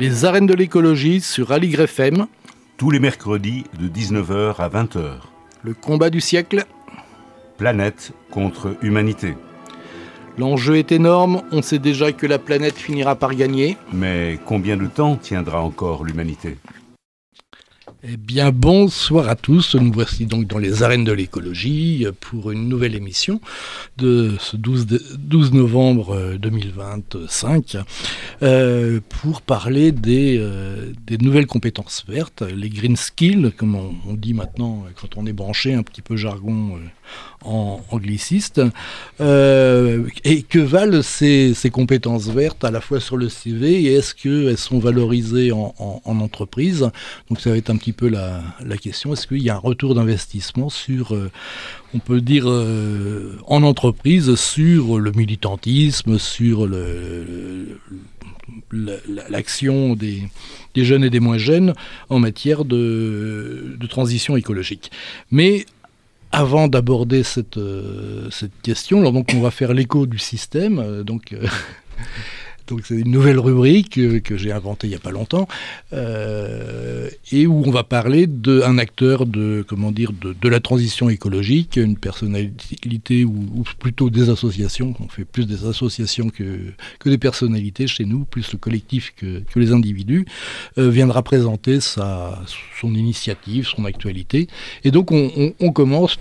Les arènes de l'écologie sur Aligre FM. Tous les mercredis de 19h à 20h. Le combat du siècle. Planète contre humanité. L'enjeu est énorme, on sait déjà que la planète finira par gagner. Mais combien de temps tiendra encore l'humanité ? Eh bien, bonsoir à tous. Nous voici donc dans les arènes de l'écologie pour une nouvelle émission de ce 12 novembre 2025 pour parler des nouvelles compétences vertes, les green skills, comme on dit maintenant quand on est branché, un petit peu jargon en angliciste. Et que valent ces compétences vertes à la fois sur le CV et est-ce qu'elles sont valorisées en entreprise ? Donc ça va être un petit peu la question. Est-ce qu'il y a un retour d'investissement sur, on peut dire, en entreprise, sur le militantisme, sur l'action des jeunes et des moins jeunes en matière de transition écologique. Mais avant d'aborder cette question, alors donc on va faire l'écho du système. Donc c'est une nouvelle rubrique que j'ai inventée il n'y a pas longtemps et où on va parler d'un acteur de la transition écologique, une personnalité ou plutôt des associations. On fait plus des associations que des personnalités chez nous, plus le collectif que les individus, viendra présenter son initiative, son actualité. Et donc on commence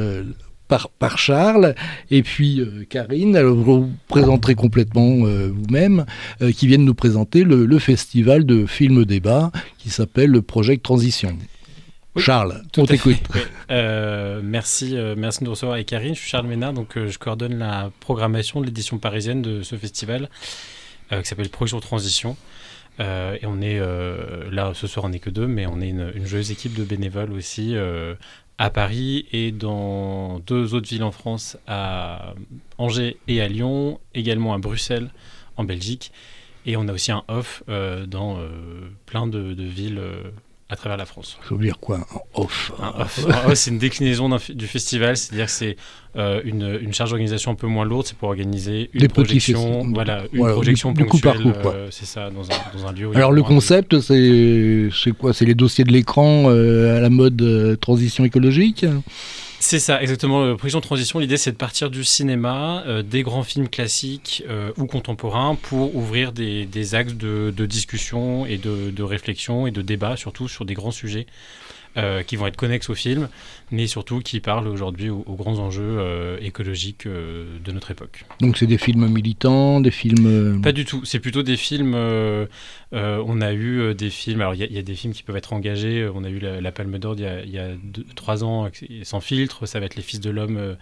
par Charles, et puis Karine, alors vous vous présenterez complètement vous-même, qui viennent nous présenter le festival de film débat qui s'appelle le Project Transition. Oui, Charles, on t'écoute. Oui. Merci de nous recevoir avec Karine. Je suis Charles Ménard, donc je coordonne la programmation de l'édition parisienne de ce festival qui s'appelle Project Transition. Et on est là, ce soir on n'est que deux, mais on est une joyeuse équipe de bénévoles aussi à Paris et dans deux autres villes en France, à Angers et à Lyon, également à Bruxelles, en Belgique. Et on a aussi un off dans plein de villes à travers la France. Ça veut dire quoi, un off ? Un off, c'est une déclinaison du festival, c'est-à-dire que c'est une charge d'organisation un peu moins lourde, c'est pour organiser une projection, projection ponctuelle, c'est ça, dans un lieu. Alors le concept, c'est quoi ? C'est les dossiers de l'écran à la mode transition écologique ? C'est ça, exactement. Projection Transition, l'idée c'est de partir du cinéma, des grands films classiques ou contemporains pour ouvrir des axes de discussion et de réflexion et de débat, surtout sur des grands sujets qui vont être connexes au film, mais surtout qui parlent aujourd'hui aux grands enjeux écologiques de notre époque. Donc c'est des films militants, des films... Pas du tout, c'est plutôt des films... on a eu des films... Alors il y a des films qui peuvent être engagés, on a eu la Palme d'Or il y a 3 ans, sans filtre, ça va être Les Fils de l'Homme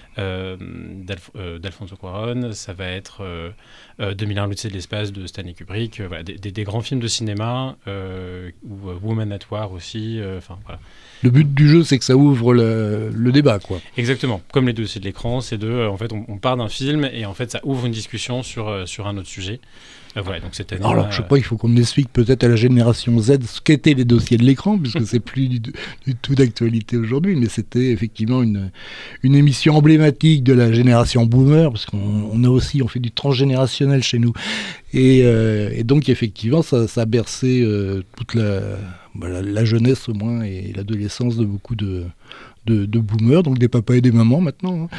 d'Alfonso Cuarón, ça va être 2001 l'Odyssée de l'espace de Stanley Kubrick, voilà, des grands films de cinéma, ou Woman at War aussi, voilà. Le but du jeu, c'est que ça ouvre le débat, quoi. Exactement. Comme les dossiers de l'écran, c'est en fait, on part d'un film et en fait, ça ouvre une discussion sur un autre sujet. Voilà, donc cette année. Alors, je sais pas, il faut qu'on explique peut-être à la génération Z ce qu'étaient les dossiers de l'écran, puisque c'est plus du tout d'actualité aujourd'hui, mais c'était effectivement une émission emblématique de la génération boomer, parce on fait du transgénérationnel chez nous. Et donc, effectivement, ça a bercé toute la jeunesse au moins et l'adolescence de beaucoup de boomers, donc des papas et des mamans maintenant.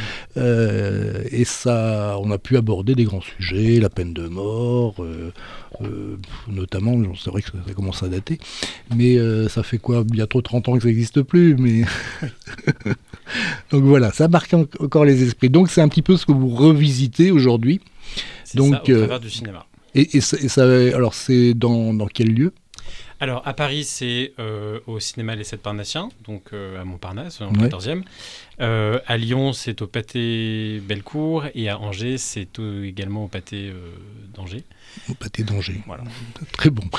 Et ça, on a pu aborder des grands sujets, la peine de mort, notamment, c'est vrai que ça commence à dater, mais ça fait quoi, bientôt 30 ans que ça n'existe plus, mais... Donc voilà, ça marque encore les esprits. Donc c'est un petit peu ce que vous revisitez aujourd'hui. C'est donc, ça, au travers du cinéma. Et ça, alors c'est dans quel lieu ? Alors, à Paris, c'est au cinéma Les 7 Parnassiens, donc à Montparnasse, en 14e. À Lyon, c'est au Pâté Bellecour. Et à Angers, c'est également au Pâté d'Angers. Au Pâté d'Angers. Voilà. Très bon.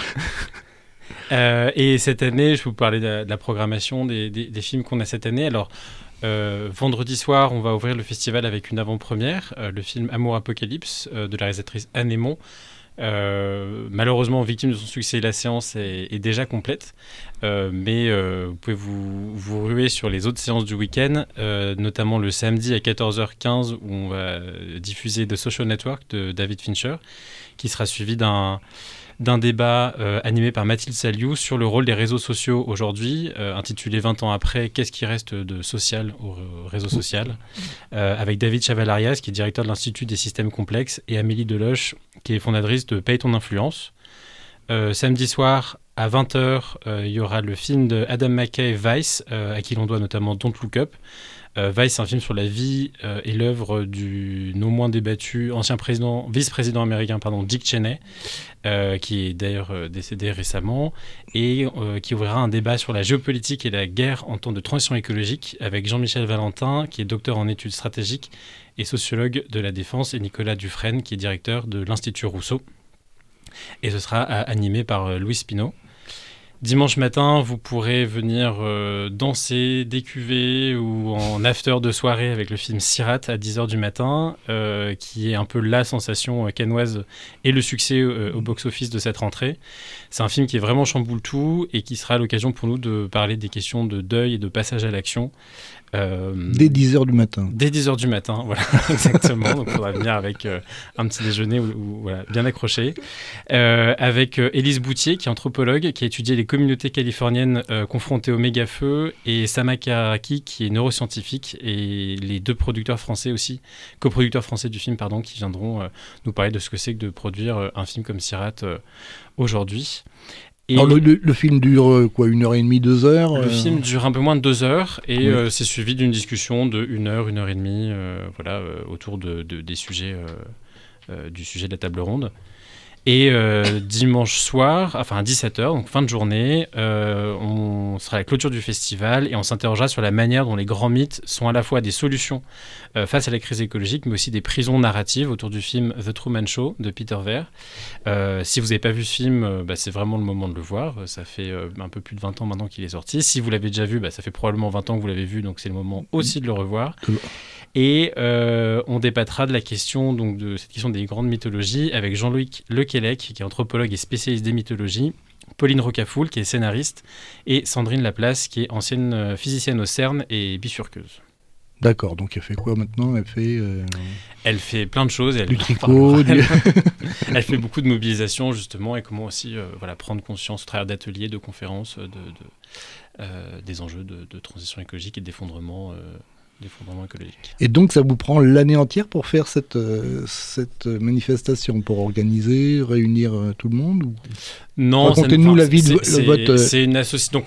Et cette année, je vais vous parler de la programmation des films qu'on a cette année. Alors, vendredi soir, on va ouvrir le festival avec une avant-première, le film Amour Apocalypse de la réalisatrice Anne Aymon. Malheureusement, victime de son succès, la séance est déjà complète, mais vous pouvez vous ruer sur les autres séances du week-end, notamment le samedi à 14h15 où on va diffuser The Social Network de David Fincher, qui sera suivi d'un d'un débat animé par Mathilde Saliou sur le rôle des réseaux sociaux aujourd'hui, intitulé 20 ans après, qu'est-ce qui reste de social au réseau social, avec David Chaval-Arias, qui est directeur de l'Institut des systèmes complexes, et Amélie Deloche, qui est fondatrice de Paye ton influence. Samedi soir, à 20h, il y aura le film de Adam McKay, Vice, à qui l'on doit notamment Don't Look Up. Vice, c'est un film sur la vie et l'œuvre du non moins débattu ancien vice-président américain, Dick Cheney, qui est d'ailleurs décédé récemment, et qui ouvrira un débat sur la géopolitique et la guerre en temps de transition écologique avec Jean-Michel Valentin, qui est docteur en études stratégiques et sociologue de la défense, et Nicolas Dufresne, qui est directeur de l'Institut Rousseau. Et ce sera animé par Louis Spino. Dimanche matin, vous pourrez venir danser, décuver ou en after de soirée avec le film Sirat à 10h du matin, qui est un peu la sensation cannoise et le succès au box-office de cette rentrée. C'est un film qui est vraiment chamboule tout et qui sera l'occasion pour nous de parler des questions de deuil et de passage à l'action. Dès 10h du matin. Dès 10h du matin, voilà, exactement. Donc, il faudra venir avec un petit déjeuner voilà, bien accroché. Avec Élise Boutier, qui est anthropologue, qui a étudié les communautés californiennes confrontées au méga-feu, et Sama Karaki, qui est neuroscientifique, et les deux producteurs français aussi, coproducteurs français du film, qui viendront nous parler de ce que c'est que de produire un film comme Sirat aujourd'hui. Alors le film dure quoi, 1h30, 2h Le film dure un peu moins de 2 heures et c'est suivi d'une discussion de 1 heure, 1h30 autour des sujets, du sujet de la table ronde. Et dimanche soir, enfin à 17h, donc fin de journée, on sera à la clôture du festival et on s'interrogera sur la manière dont les grands mythes sont à la fois des solutions face à la crise écologique, mais aussi des prisons narratives autour du film The Truman Show de Peter Weir. Si vous n'avez pas vu ce film, c'est vraiment le moment de le voir. Ça fait un peu plus de 20 ans maintenant qu'il est sorti. Si vous l'avez déjà vu, ça fait probablement 20 ans que vous l'avez vu, donc c'est le moment aussi de le revoir. Et on débattra de la question, donc de cette question des grandes mythologies avec Jean-Loïc Lequelec, qui est anthropologue et spécialiste des mythologies, Pauline Rocafoul, qui est scénariste, et Sandrine Laplace, qui est ancienne physicienne au CERN et bifurqueuse. D'accord, donc elle fait quoi maintenant ? Elle fait plein de choses. Du tricot. Elle fait beaucoup de mobilisation, justement, et comment aussi prendre conscience au travers d'ateliers, de conférences, des enjeux de transition écologique et d'effondrement écologique. Et donc ça vous prend l'année entière pour faire cette manifestation, pour organiser, réunir tout le monde ou... Non, racontez-nous la vie de votre... C'est une association.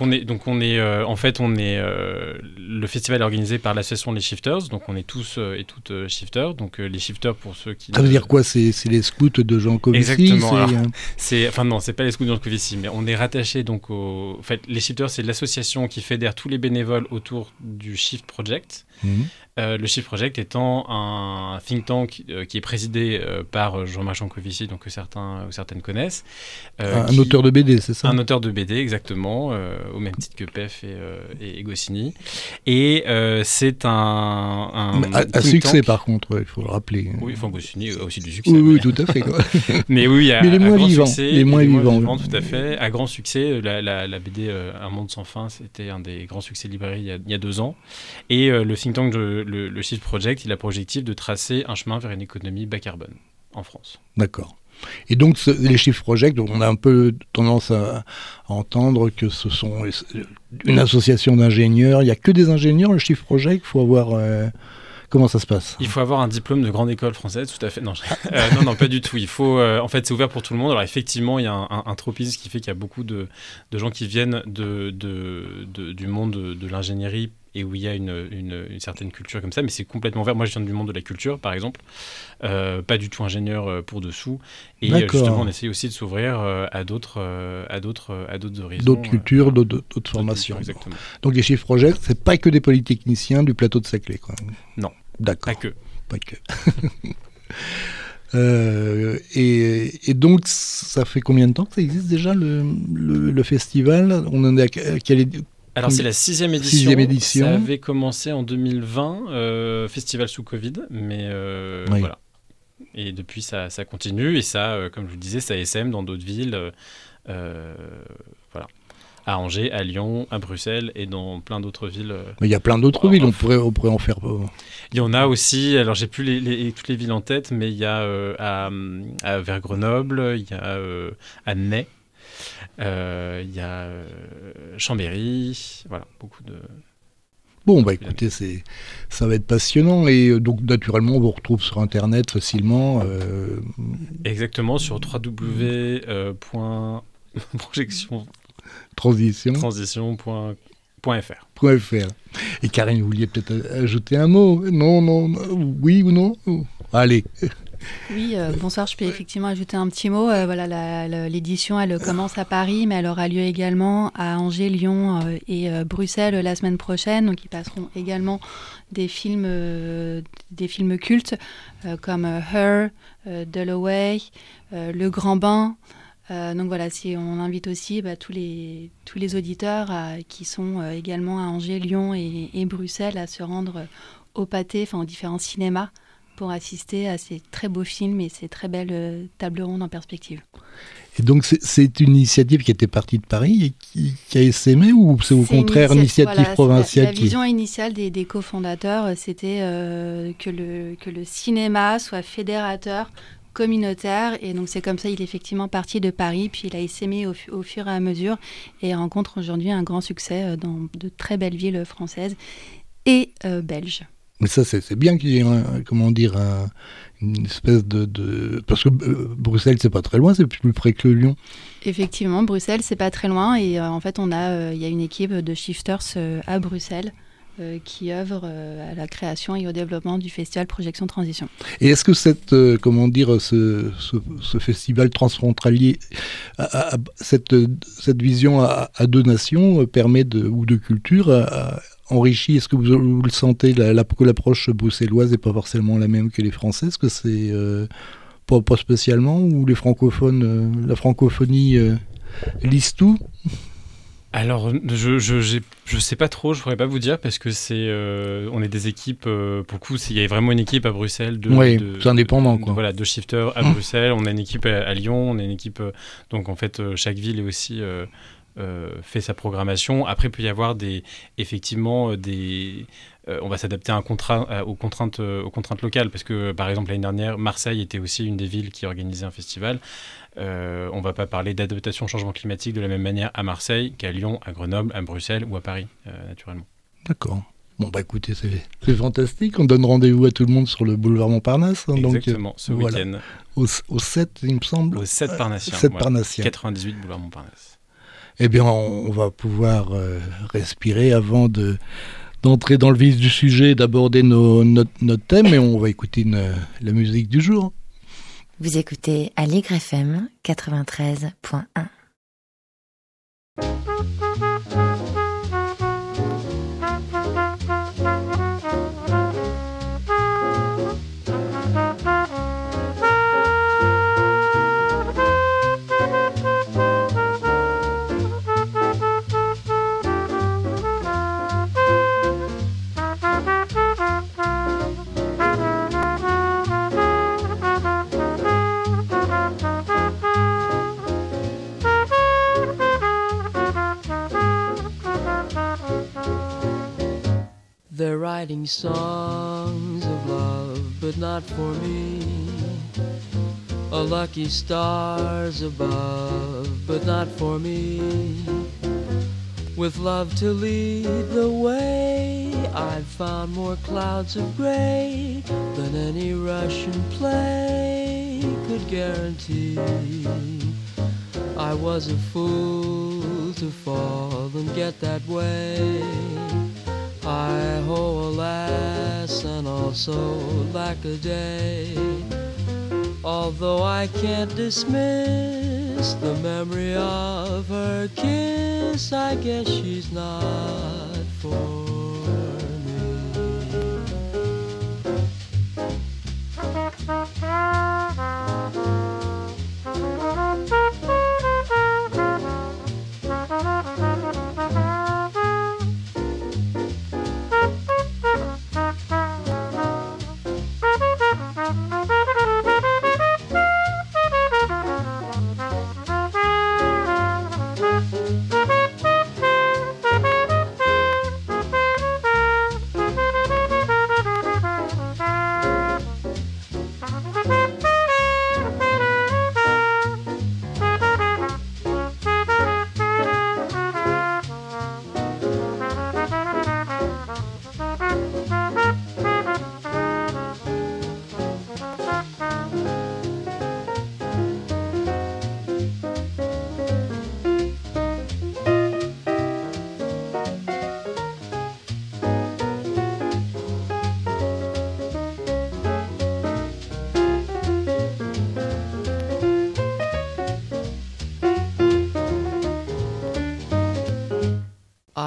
Le festival est organisé par l'association Les Shifters, donc on est tous et toutes shifters. Donc les shifters, pour ceux qui... Ça veut dire quoi ? C'est les scouts de Jean Covici ? Exactement. Non, c'est pas les scouts de Jean Covici, mais on est rattaché donc au... En fait, les shifters, c'est l'association qui fédère tous les bénévoles autour du Shift Project. Le Shift Project étant un think tank qui est présidé par Jean-Marc Jancovici, donc que certains ou certaines connaissent. Un auteur de BD, c'est ça ? Un auteur de BD, exactement, au même titre que Pef et Goscinny. Et c'est un à succès, tank. Par contre, il faut le rappeler. Oui, enfin, Goscinny a aussi du succès. Oui, tout à fait. Mais oui, mais les moins vivants. Les moins vivants, tout à fait. À grand succès, la BD Un monde sans fin, c'était un des grands succès de librairie il y a 2 ans. Et le think tank, le Shift Project, il a pour objectif de tracer un chemin vers une économie bas carbone en France. D'accord. Et donc, les Shift Project, on a un peu tendance à entendre que ce sont une association d'ingénieurs. Il n'y a que des ingénieurs, le Shift Project. Il faut avoir... Comment ça se passe ? Il faut avoir un diplôme de grande école française, tout à fait. Non, non, pas du tout. Il faut, en fait, c'est ouvert pour tout le monde. Alors effectivement, il y a un tropisme qui fait qu'il y a beaucoup de gens qui viennent du monde de l'ingénierie et où il y a une certaine culture comme ça, mais c'est complètement ouvert. Moi, je viens du monde de la culture, par exemple, pas du tout ingénieur pour dessous. Et justement, on essaie aussi de s'ouvrir à d'autres horizons. D'autres cultures, d'autres formations. Exactement. Donc les Shift Project, c'est pas que des polytechniciens du plateau de Saclay, quoi. Non. D'accord. Pas que. Et donc, ça fait combien de temps que ça existe déjà, le festival ? On en est à quelle... Alors, c'est la 6e édition. Ça avait commencé en 2020, festival sous Covid, mais oui. Voilà. Et depuis, ça continue, et ça, comme je vous le disais, ça SM dans d'autres villes. Voilà. à Angers, à Lyon, à Bruxelles et dans plein d'autres villes. Mais il y a plein d'autres villes, on pourrait en faire. Il y en a aussi, alors j'ai plus toutes les villes en tête, mais il y a vers Grenoble, il y a Annay, il y a Chambéry, voilà, beaucoup de... Bon, bah écoutez, ça va être passionnant et donc naturellement on vous retrouve sur Internet facilement. Exactement, sur transition.fr. Et Karine, vous vouliez peut-être ajouter un mot? Non, oui ou non? Allez. Oui, bonsoir, je peux effectivement ajouter un petit mot. L'édition, elle commence à Paris, mais elle aura lieu également à Angers, Lyon et Bruxelles la semaine prochaine. Donc, ils passeront également des films cultes comme Her, Dalloway, Le Grand Bain. Donc voilà, on invite aussi tous les auditeurs qui sont également à Angers, Lyon et Bruxelles à se rendre au Pâté, aux différents cinémas, pour assister à ces très beaux films et ces très belles tables rondes en perspective. Et donc c'est une initiative qui était partie de Paris et qui a essaimé, ou c'est au contraire une initiative provinciale? La vision initiale des cofondateurs, c'était que le cinéma soit fédérateur, communautaire, et donc c'est comme ça il est effectivement parti de Paris, puis il a essaimé au fur et à mesure et rencontre aujourd'hui un grand succès dans de très belles villes françaises et belges. Mais ça, c'est bien qu'il y ait une espèce de... Parce que Bruxelles, c'est pas très loin, c'est plus près que Lyon. Effectivement, Bruxelles, c'est pas très loin. Et en fait, il y a une équipe de shifters à Bruxelles qui œuvre à la création et au développement du festival Projection Transition. Et est-ce que ce festival transfrontalier, cette vision à deux nations permet ou de culture enrichit? Est-ce que vous le sentez, que l'approche bruxelloise n'est pas forcément la même que les Français? Est-ce que c'est pas spécialement, ou les francophones, la francophonie lise tout? Alors, je sais pas trop, je pourrais pas vous dire, parce que on est des équipes, pour le coup, il y a vraiment une équipe à Bruxelles. C'est indépendant, quoi. Voilà, de shifters à Bruxelles, on a une équipe à Lyon, on a une équipe... donc, en fait, chaque ville est aussi... fait sa programmation. Après, il peut y avoir on va s'adapter aux contraintes locales, parce que par exemple l'année dernière, Marseille était aussi une des villes qui organisait un festival. On ne va pas parler d'adaptation au changement climatique de la même manière à Marseille qu'à Lyon, à Grenoble, à Bruxelles ou à Paris, naturellement. D'accord. Bon, bah écoutez, c'est fantastique. On donne rendez-vous à tout le monde sur le boulevard Montparnasse. Exactement, ce voilà. week-end. Au 7, il me semble. Au 7 Parnassien. 98 boulevard Montparnasse. Eh bien, on va pouvoir respirer avant d'entrer dans le vif du sujet, d'aborder notre thème, et on va écouter la musique du jour. Vous écoutez Aligre FM 93.1. They're writing songs of love, but not for me. A lucky stars above, but not for me. With love to lead the way, I've found more clouds of gray than any Russian play could guarantee. I was a fool to fall and get that way. Hi-ho, alas, and also lack a day. Although I can't dismiss the memory of her kiss, I guess she's not for me.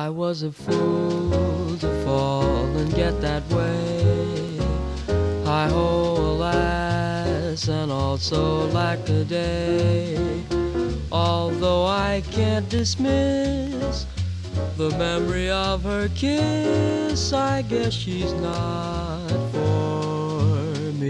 I was a fool to fall and get that way. Hi-ho, alas, and also lack a day. Although I can't dismiss the memory of her kiss, I guess she's not for me.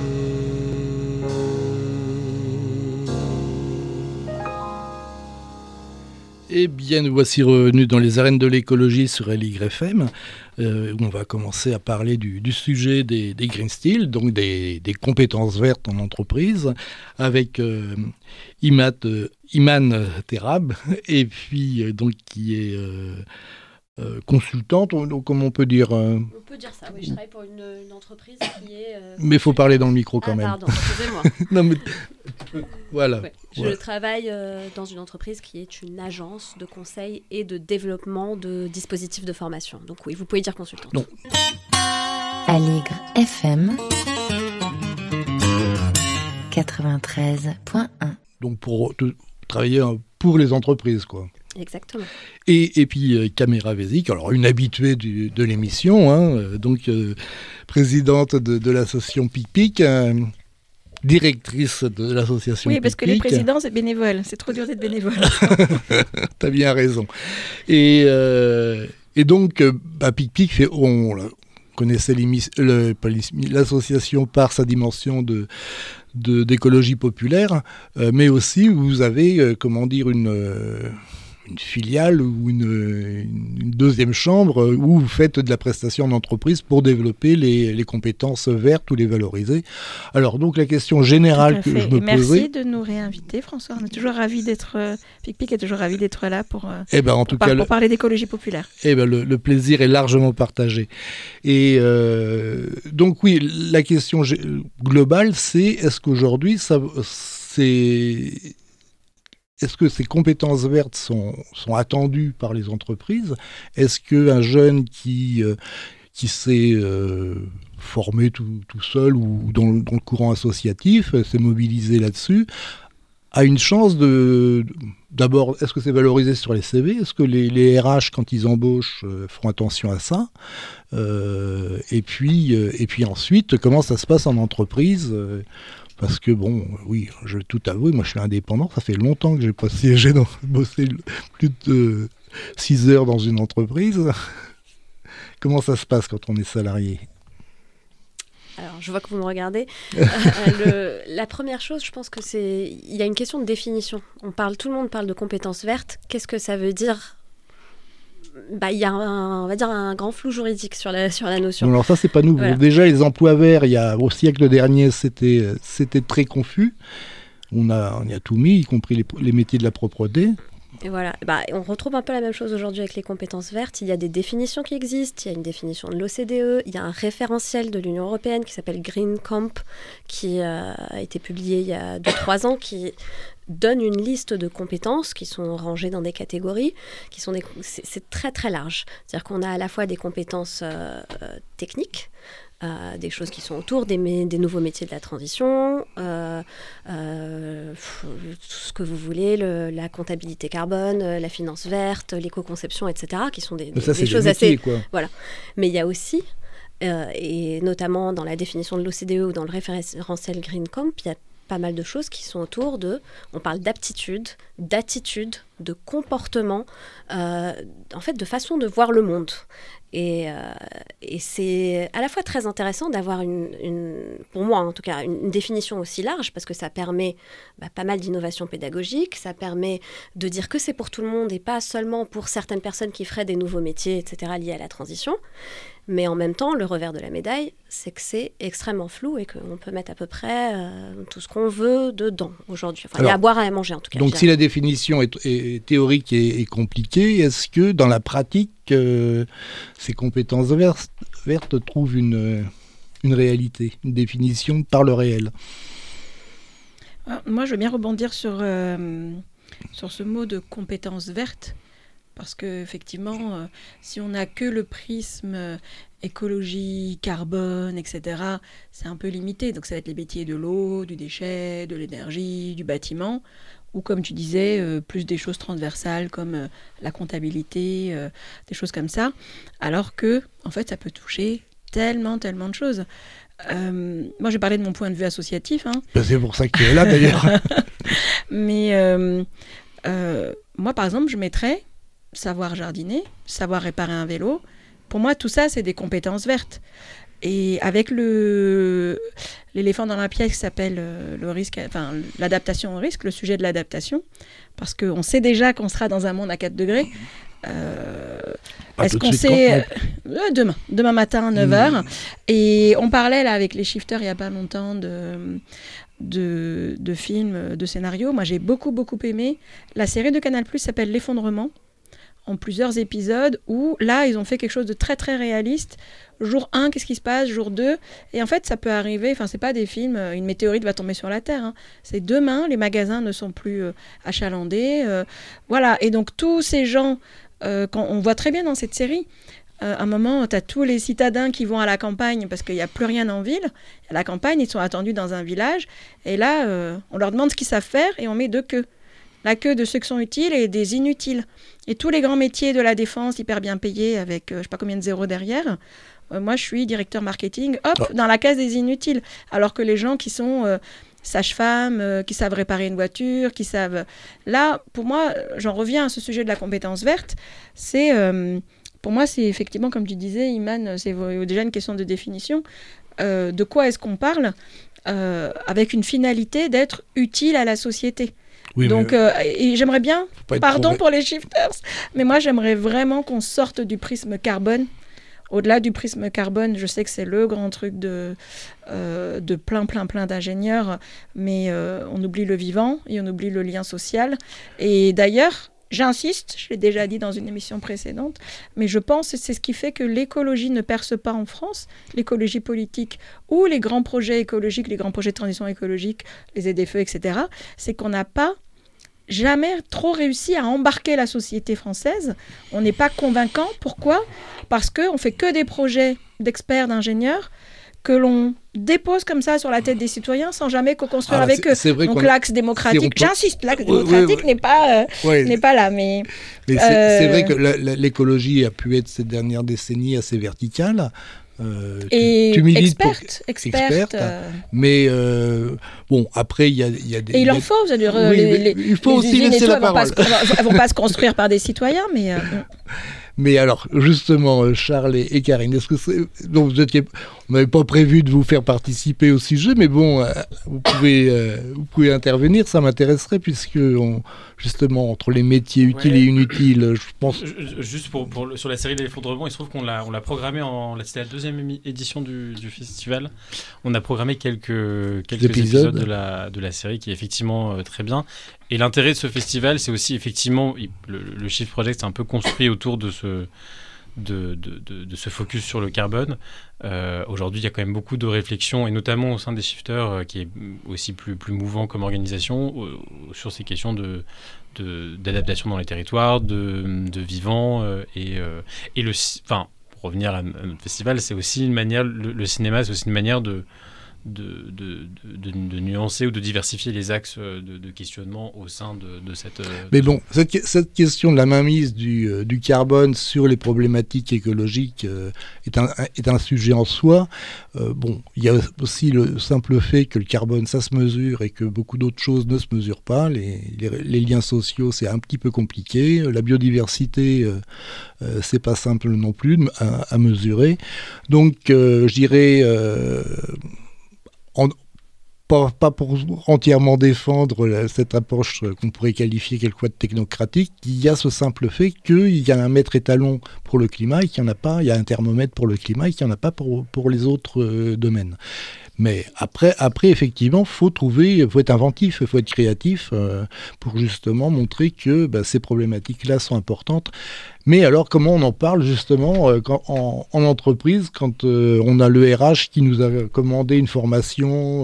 Eh bien, nous voici revenus dans les arènes de l'écologie sur LYFM, où on va commencer à parler du sujet des Green Steel, donc des compétences vertes en entreprise, avec Iman Terab, et puis donc qui est consultante, donc, comment on peut dire On peut dire ça, oui, je travaille pour une entreprise qui est... Mais il faut parler dans le micro quand même. Pardon, excusez-moi. Non, mais... Voilà. Ouais, je travaille dans une entreprise qui est une agence de conseil et de développement de dispositifs de formation. Donc oui, vous pouvez dire consultante. Non. Aligre FM 93.1. Donc pour travailler pour les entreprises, quoi. Exactement. Et puis Caméra Vézic, alors une habituée de l'émission, hein, donc présidente de l'association PicPic, directrice de l'association PicPic. Oui, parce que les présidents, c'est bénévole. C'est trop dur d'être bénévole. T'as bien raison. Et donc, PicPic fait... On connaissait l'association par sa dimension d'écologie populaire, mais aussi vous avez, une filiale ou une deuxième chambre où vous faites de la prestation en entreprise pour développer les compétences vertes ou les valoriser. Alors donc la question générale que je me posais... Merci de nous réinviter, François. On est toujours ravis d'être... PicPic est toujours ravi d'être là pour parler d'écologie populaire. Le plaisir est largement partagé. Et donc oui, la question globale, c'est est-ce qu'aujourd'hui, est-ce que ces compétences vertes sont attendues par les entreprises ? Est-ce qu'un jeune qui s'est formé tout seul ou dans le courant associatif, s'est mobilisé là-dessus, a une chance d'abord, est-ce que c'est valorisé sur les CV ? Est-ce que les RH, quand ils embauchent, font attention à ça ? Et puis ensuite, comment ça se passe en entreprise ? Parce que oui, je vais tout avouer, moi je suis indépendant, ça fait longtemps que j'ai pas bossé plus de 6 heures dans une entreprise. Comment ça se passe quand on est salarié ? Alors, je vois que vous me regardez. La première chose, je pense que il y a une question de définition. Tout le monde parle de compétences vertes. Qu'est-ce que ça veut dire ? Il y a on va dire un grand flou juridique sur la notion. Alors ça, c'est pas nouveau. Voilà. Déjà, les emplois verts, au siècle dernier, c'était très confus. On y a tout mis, y compris les métiers de la propreté. Et voilà, on retrouve un peu la même chose aujourd'hui avec les compétences vertes. Il y a des définitions qui existent, il y a une définition de l'OCDE, il y a un référentiel de l'Union européenne qui s'appelle Green Camp, qui a été publié il y a 2-3 ans, qui donne une liste de compétences qui sont rangées dans des catégories, c'est très très large. C'est-à-dire qu'on a à la fois des compétences techniques, des choses qui sont autour des nouveaux métiers de la transition, tout ce que vous voulez, la comptabilité carbone, la finance verte, l'éco-conception, etc., qui sont des choses assez... Quoi. Voilà. Mais il y a aussi, et notamment dans la définition de l'OCDE ou dans le référentiel Green Camp, il y a pas mal de choses qui sont autour on parle d'aptitude, d'attitude, de comportement, en fait de façon de voir le monde. Et c'est à la fois très intéressant d'avoir pour moi en tout cas, une définition aussi large, parce que ça permet pas mal d'innovation pédagogique, ça permet de dire que c'est pour tout le monde et pas seulement pour certaines personnes qui feraient des nouveaux métiers, etc., liés à la transition. Mais en même temps, le revers de la médaille, c'est que c'est extrêmement flou et qu'on peut mettre à peu près tout ce qu'on veut dedans aujourd'hui. Enfin, il y a à boire et à manger en tout cas. Donc si la définition est théorique et compliquée, est-ce que dans la pratique, ces compétences vertes trouvent une réalité, une définition par le réel ? Moi, je veux bien rebondir sur ce mot de compétences vertes. Parce qu'effectivement, si on n'a que le prisme écologie, carbone, etc., c'est un peu limité. Donc ça va être les métiers de l'eau, du déchet, de l'énergie, du bâtiment, ou comme tu disais, plus des choses transversales comme la comptabilité, des choses comme ça. Alors que, en fait, ça peut toucher tellement de choses. Moi, je parlais de mon point de vue associatif. C'est pour ça que tu es là, d'ailleurs. Mais moi, par exemple, je mettrais savoir jardiner, savoir réparer un vélo. Pour moi, tout ça, c'est des compétences vertes. Et avec l'éléphant dans la pièce qui s'appelle le risque, enfin, l'adaptation au risque, le sujet de l'adaptation, parce qu'on sait déjà qu'on sera dans un monde à 4 degrés. Est-ce qu'on sait demain matin à 9h. Et on parlait là avec les shifters il n'y a pas longtemps de films, de scénarios. Moi, j'ai beaucoup aimé. La série de Canal+ s'appelle L'Effondrement, en plusieurs épisodes, où là, ils ont fait quelque chose de très réaliste. Jour 1, qu'est-ce qui se passe ? Jour 2, et en fait, ça peut arriver, enfin, c'est pas des films, une météorite va tomber sur la Terre. C'est demain, les magasins ne sont plus achalandés. Voilà, et donc tous ces gens, quand on voit très bien dans cette série, à un moment, tu as tous les citadins qui vont à la campagne parce qu'il n'y a plus rien en ville. À la campagne, ils sont attendus dans un village, et là, on leur demande ce qu'ils savent faire, et on met 2 queues. La queue de ceux qui sont utiles et des inutiles. Et tous les grands métiers de la défense, hyper bien payés, avec je ne sais pas combien de zéros derrière, moi je suis directeur marketing, dans la case des inutiles. Alors que les gens qui sont sages-femmes, qui savent réparer une voiture, qui savent... Là, pour moi, j'en reviens à ce sujet de la compétence verte, c'est... pour moi, c'est effectivement, comme tu disais, Iman, c'est déjà une question de définition. De quoi est-ce qu'on parle avec une finalité d'être utile à la société. Oui, donc, et j'aimerais bien, pardon pour les shifters, mais moi j'aimerais vraiment qu'on sorte du prisme carbone. Au-delà du prisme carbone, je sais que c'est le grand truc de plein d'ingénieurs, mais on oublie le vivant et on oublie le lien social. Et d'ailleurs, j'insiste, je l'ai déjà dit dans une émission précédente, mais je pense que c'est ce qui fait que l'écologie ne perce pas en France, l'écologie politique ou les grands projets écologiques, les grands projets de transition écologique, les ZFE, etc., c'est qu'on n'a pas jamais trop réussi à embarquer la société française. On n'est pas convaincant. Pourquoi ? Parce qu'on ne fait que des projets d'experts, d'ingénieurs, que l'on dépose comme ça sur la tête des citoyens sans jamais co-construire avec eux. Donc l'axe démocratique, j'insiste, l'axe démocratique n'est pas là. Mais c'est vrai que l'écologie a pu être ces dernières décennies assez verticale. Et tu milites experte, mais bon, après il y a des... Et il en faut, il faut aussi laisser la parole. Elles vont pas se construire par des citoyens, mais... Mais alors, justement, Charles et Karine, est-ce que donc on n'avait pas prévu de vous faire participer au sujet, mais bon, vous pouvez intervenir, ça m'intéresserait, puisque justement, entre les métiers utiles et inutiles, je pense... Juste sur la série de l'effondrement, il se trouve qu'on l'a programmé, c'était la 2e édition du festival. On a programmé quelques épisodes de la série qui est effectivement très bien. Et l'intérêt de ce festival, c'est aussi effectivement, le Shift Project c'est un peu construit autour de ce focus sur le carbone. Aujourd'hui, il y a quand même beaucoup de réflexions, et notamment au sein des shifters, qui est aussi plus mouvant comme organisation, sur ces questions d'adaptation dans les territoires, de vivant, pour revenir à notre festival, c'est aussi une manière, le cinéma, c'est aussi une manière de nuancer ou de diversifier les axes de questionnement au sein de cette... Mais bon, cette question de la mainmise du carbone sur les problématiques écologiques est un sujet en soi. Bon, il y a aussi le simple fait que le carbone, ça se mesure et que beaucoup d'autres choses ne se mesurent pas. Les liens sociaux, c'est un petit peu compliqué. La biodiversité, c'est pas simple non plus à mesurer. Donc, je dirais... Pas pour entièrement défendre cette approche qu'on pourrait qualifier quelquefois de technocratique, il y a ce simple fait qu'il y a un mètre étalon pour le climat et qu'il n'y en a pas, il y a un thermomètre pour le climat et qu'il n'y en a pas pour les autres domaines. Mais après, effectivement, faut être inventif, il faut être créatif pour justement montrer que ces problématiques-là sont importantes. Mais alors, comment on en parle justement en entreprise quand on a le RH qui nous a commandé une formation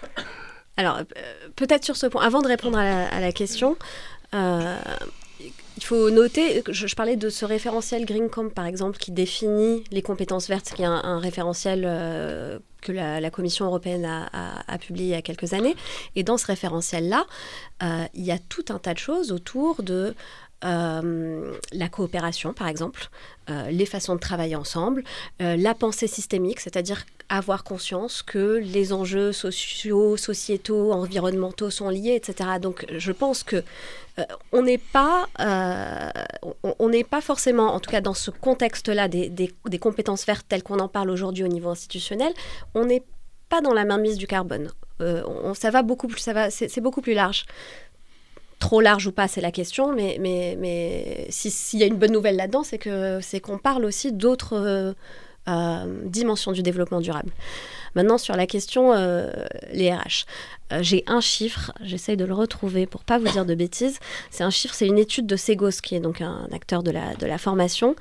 Alors, peut-être sur ce point, avant de répondre à la question, Il faut noter, je parlais de ce référentiel GreenComp par exemple, qui définit les compétences vertes, qui est un référentiel que la Commission européenne a publié il y a quelques années. Et dans ce référentiel-là, il y a tout un tas de choses autour de la coopération, par exemple, les façons de travailler ensemble, la pensée systémique, c'est-à-dire avoir conscience que les enjeux sociaux, sociétaux, environnementaux sont liés, etc. Donc, je pense que on n'est pas forcément, en tout cas dans ce contexte-là, des compétences vertes telles qu'on en parle aujourd'hui au niveau institutionnel, on n'est pas dans la mainmise du carbone. Ça va beaucoup plus, c'est beaucoup plus large. Trop large ou pas, c'est la question, mais s'il y a une bonne nouvelle là-dedans, c'est qu'on parle aussi d'autres dimensions du développement durable. Maintenant, sur la question, les RH. J'ai un chiffre, j'essaye de le retrouver pour ne pas vous dire de bêtises. C'est un chiffre, c'est une étude de Segos, qui est donc un acteur de la formation,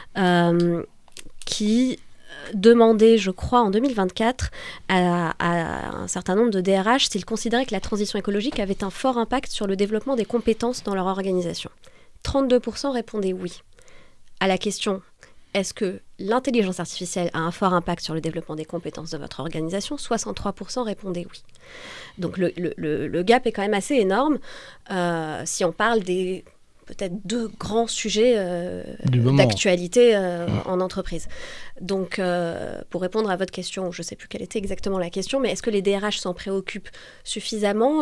qui demandait, je crois, en 2024, à un certain nombre de DRH s'ils considéraient que la transition écologique avait un fort impact sur le développement des compétences dans leur organisation. 32% répondaient oui. À la question « Est-ce que l'intelligence artificielle a un fort impact sur le développement des compétences de votre organisation ?» 63% répondaient oui. Donc le gap est quand même assez énorme si on parle des peut-être 2 grands sujets d'actualité en entreprise. Donc, pour répondre à votre question, je ne sais plus quelle était exactement la question, mais est-ce que les DRH s'en préoccupent suffisamment ?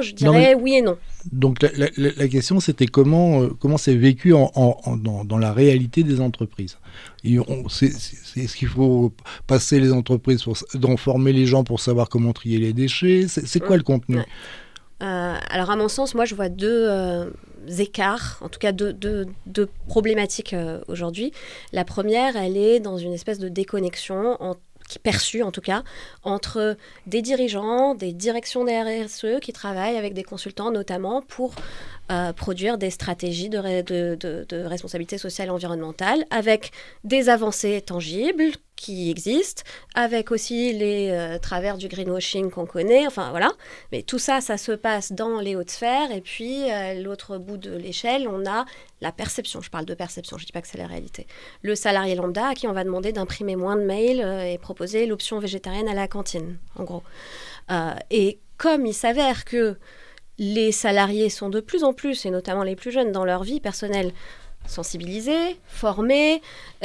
Je dirais oui et non. Donc, la question, c'était comment c'est vécu dans la réalité des entreprises. Est-ce qu'il faut passer les entreprises, former les gens pour savoir comment trier les déchets ? C'est quoi le contenu ? Alors, à mon sens, moi, je vois 2 écarts, en tout cas deux problématiques aujourd'hui. La première, elle est dans une espèce de déconnexion perçue en tout cas, entre des dirigeants, des directions des RSE qui travaillent avec des consultants notamment pour produire des stratégies de responsabilité sociale et environnementale avec des avancées tangibles qui existent, avec aussi les travers du greenwashing qu'on connaît, enfin voilà. Mais tout ça, ça se passe dans les hautes sphères et puis à l'autre bout de l'échelle, on a la perception. Je parle de perception, je ne dis pas que c'est la réalité. Le salarié lambda à qui on va demander d'imprimer moins de mails et proposer l'option végétarienne à la cantine, en gros. Et comme il s'avère que les salariés sont de plus en plus, et notamment les plus jeunes dans leur vie personnelle, sensibilisés, formés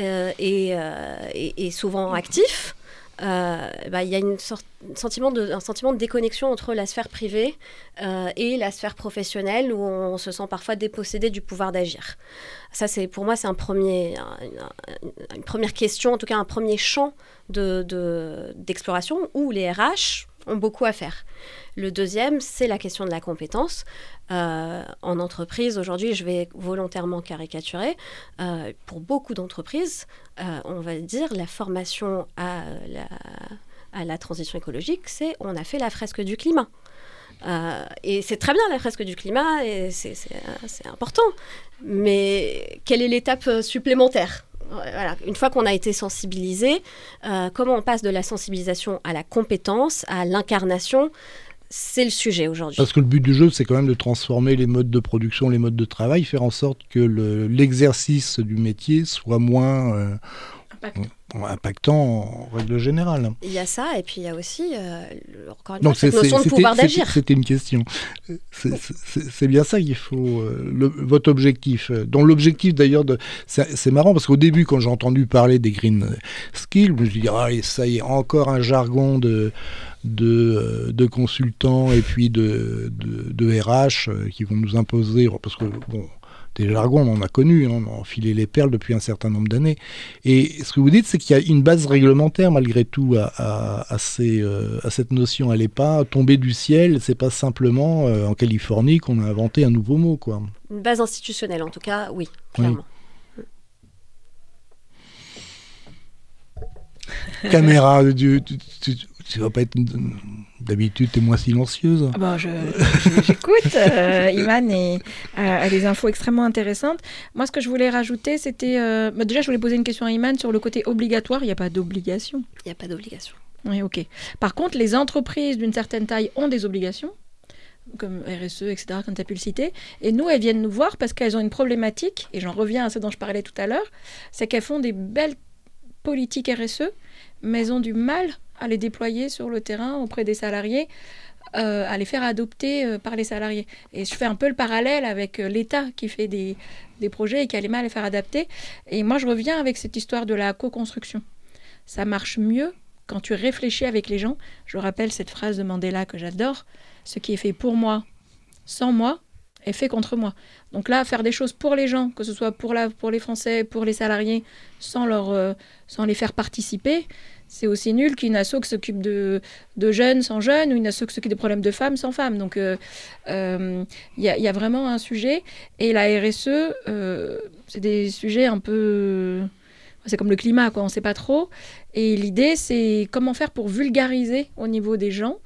et souvent actifs, il y a un sentiment de déconnexion entre la sphère privée et la sphère professionnelle où on se sent parfois dépossédé du pouvoir d'agir. Ça, pour moi, c'est une première question, en tout cas un premier champ d'exploration où les RH ont beaucoup à faire. Le deuxième, c'est la question de la compétence. En entreprise, aujourd'hui, je vais volontairement caricaturer. Pour beaucoup d'entreprises, on va dire la formation à la transition écologique, c'est on a fait la fresque du climat. Et c'est très bien la fresque du climat, et c'est important. Mais quelle est l'étape supplémentaire ? Voilà. Une fois qu'on a été sensibilisé, comment on passe de la sensibilisation à la compétence, à l'incarnation ? C'est le sujet aujourd'hui. Parce que le but du jeu, c'est quand même de transformer les modes de production, les modes de travail, faire en sorte que l'exercice du métier soit moins impactant en règle générale. Il y a ça, et puis il y a aussi, encore une fois, cette notion de pouvoir d'agir. C'était une question. C'est bien ça qu'il faut, votre objectif. Dont l'objectif d'ailleurs, c'est marrant, parce qu'au début, quand j'ai entendu parler des green skills, je me suis dit, ça y est, encore un jargon de consultants et puis de RH qui vont nous imposer, parce que bon, des jargons on en a connu, on a enfilé les perles depuis un certain nombre d'années, et ce que vous dites, c'est qu'il y a une base réglementaire malgré tout à cette notion. Elle n'est pas tombée du ciel, c'est pas simplement en Californie qu'on a inventé un nouveau mot, quoi. Une base institutionnelle en tout cas, oui, clairement. Oui. Caméra, tu vas pas être... D'habitude, tu es moins silencieuse. J'écoute. Iman a des infos extrêmement intéressantes. Moi, ce que je voulais rajouter, c'était... déjà, je voulais poser une question à Iman sur le côté obligatoire. Il n'y a pas d'obligation. Il n'y a pas d'obligation. Oui, ok. Par contre, les entreprises d'une certaine taille ont des obligations. comme RSE, etc., comme tu as pu le citer. Et nous, elles viennent nous voir parce qu'elles ont une problématique, et j'en reviens à ce dont je parlais tout à l'heure, c'est qu'elles font des belles politiques RSE, mais elles ont du mal à les déployer sur le terrain auprès des salariés, à les faire adopter par les salariés. Et je fais un peu le parallèle avec l'État qui fait des projets et qui a les mal à les faire adapter. Et moi, je reviens avec cette histoire de la co-construction. Ça marche mieux quand tu réfléchis avec les gens. Je rappelle cette phrase de Mandela que j'adore. Ce qui est fait pour moi, sans moi, est fait contre moi. Donc là, faire des choses pour les gens, que ce soit pour les Français, pour les salariés, sans les faire participer, c'est aussi nul qu'une asso qui s'occupe de jeunes sans jeunes, ou une asso qui s'occupe des problèmes de femmes sans femmes. Donc y a vraiment un sujet. Et la RSE, c'est des sujets un peu... C'est comme le climat, quoi, on ne sait pas trop. Et l'idée, c'est comment faire pour vulgariser au niveau des gens.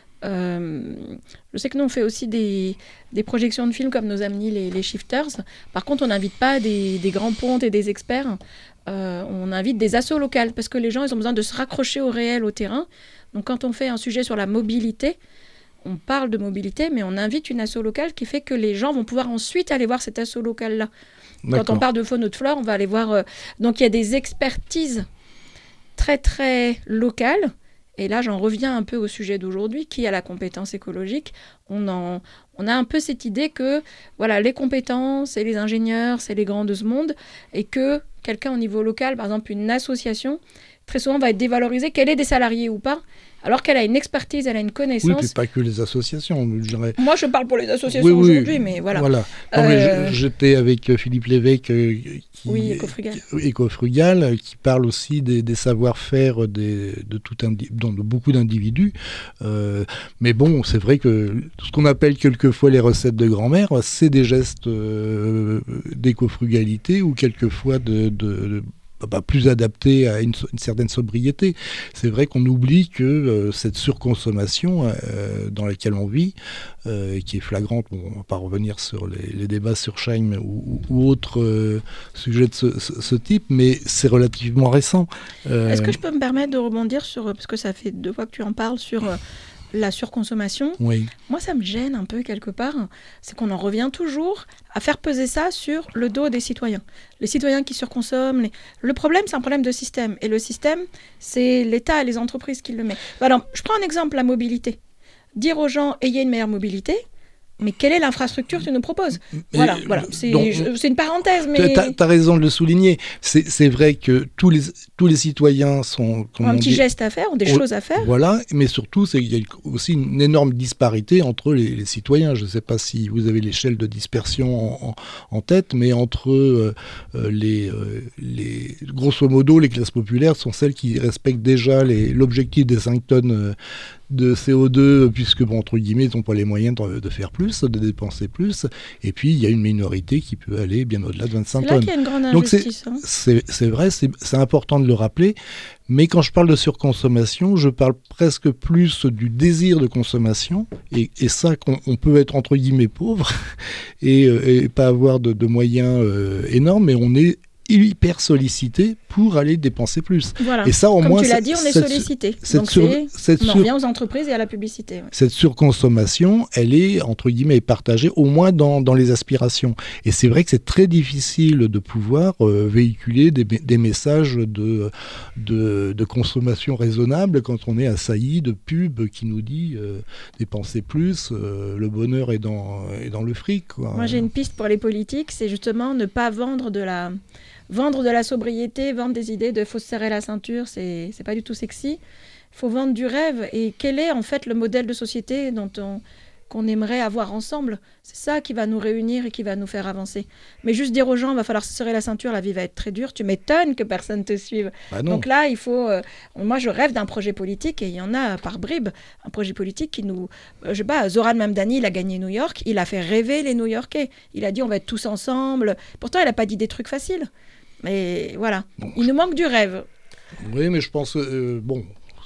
Je sais que nous, on fait aussi des projections de films comme nos amis les Shifters. Par contre, on n'invite pas des grands pontes et des experts. On invite des assos locales parce que les gens, ils ont besoin de se raccrocher au réel, au terrain. Donc, quand on fait un sujet sur la mobilité, on parle de mobilité, mais on invite une asso locale qui fait que les gens vont pouvoir ensuite aller voir cette asso locale-là. Quand on parle de faune ou de flore, on va aller voir... Donc, il y a des expertises très, très locales. Et là, j'en reviens un peu au sujet d'aujourd'hui, qui a la compétence écologique. On a un peu cette idée que voilà, les compétences, c'est les ingénieurs, c'est les grands de ce monde, et que quelqu'un au niveau local, par exemple une association, très souvent va être dévalorisée, qu'elle ait des salariés ou pas, alors qu'elle a une expertise, elle a une connaissance. Oui, puis pas que les associations, je dirais. Moi, je parle pour les associations aujourd'hui, mais voilà. Non, mais j'étais avec Philippe Lévesque, Écofrugal, qui parle aussi des savoir-faire de beaucoup d'individus. Mais bon, c'est vrai que ce qu'on appelle quelquefois les recettes de grand-mère, c'est des gestes d'écofrugalité ou quelquefois plus adapté à une certaine sobriété. C'est vrai qu'on oublie que cette surconsommation dans laquelle on vit, qui est flagrante, on ne va pas revenir sur les débats sur Scheim ou autres sujets de ce type, mais c'est relativement récent. Est-ce que je peux me permettre de rebondir sur, parce que ça fait 2 fois que tu en parles, sur... la surconsommation, oui. Moi ça me gêne un peu quelque part, c'est qu'on en revient toujours à faire peser ça sur le dos des citoyens. Les citoyens qui surconsomment, le problème c'est un problème de système, et le système c'est l'État et les entreprises qui le mettent. Alors, je prends un exemple, la mobilité. Dire aux gens ayez une meilleure mobilité, mais quelle est l'infrastructure que tu nous proposes ? Voilà. C'est une parenthèse, mais... Tu as raison de le souligner. C'est vrai que tous les citoyens ont un petit geste à faire, ont des choses à faire. Voilà, mais surtout, il y a aussi une énorme disparité entre les citoyens. Je ne sais pas si vous avez l'échelle de dispersion en tête, mais entre grosso modo, les classes populaires sont celles qui respectent déjà l'objectif des 5 tonnes de CO2, puisque, entre guillemets, ils n'ont pas les moyens de faire plus, de dépenser plus. Et puis, il y a une minorité qui peut aller bien au-delà de 25 tonnes. C'est là qu'il y a une grande injustice. Donc, c'est vrai, c'est important de le rappeler. Mais quand je parle de surconsommation, je parle presque plus du désir de consommation. Et ça, qu'on peut être, entre guillemets, pauvre et pas avoir de moyens énormes, mais on est hyper sollicité pour aller dépenser plus. Voilà. Et ça, au Comme moins, tu l'as dit, on est sollicité. Donc on revient aux entreprises et à la publicité. Ouais. Cette surconsommation, elle est, entre guillemets, partagée, au moins dans les aspirations. Et c'est vrai que c'est très difficile de pouvoir véhiculer des messages de consommation raisonnable quand on est assailli de pubs qui nous dit dépenser plus, le bonheur est dans le fric, quoi. Moi, j'ai une piste pour les politiques, c'est justement ne pas vendre de la sobriété, vendre des idées de faut se serrer la ceinture, c'est pas du tout sexy. Il faut vendre du rêve. Et quel est en fait le modèle de société qu'on aimerait avoir ensemble ? C'est ça qui va nous réunir et qui va nous faire avancer. Mais juste dire aux gens, il va falloir se serrer la ceinture, la vie va être très dure, tu m'étonnes que personne te suive. Donc là, il faut... moi, je rêve d'un projet politique, et il y en a par bribes, un projet politique qui nous... je sais pas, Zoran Mamdani, il a gagné New York, il a fait rêver les New-Yorkais. Il a dit, on va être tous ensemble. Pourtant, il n'a pas dit des trucs faciles. Mais voilà, il nous manque du rêve. Oui, mais je pense...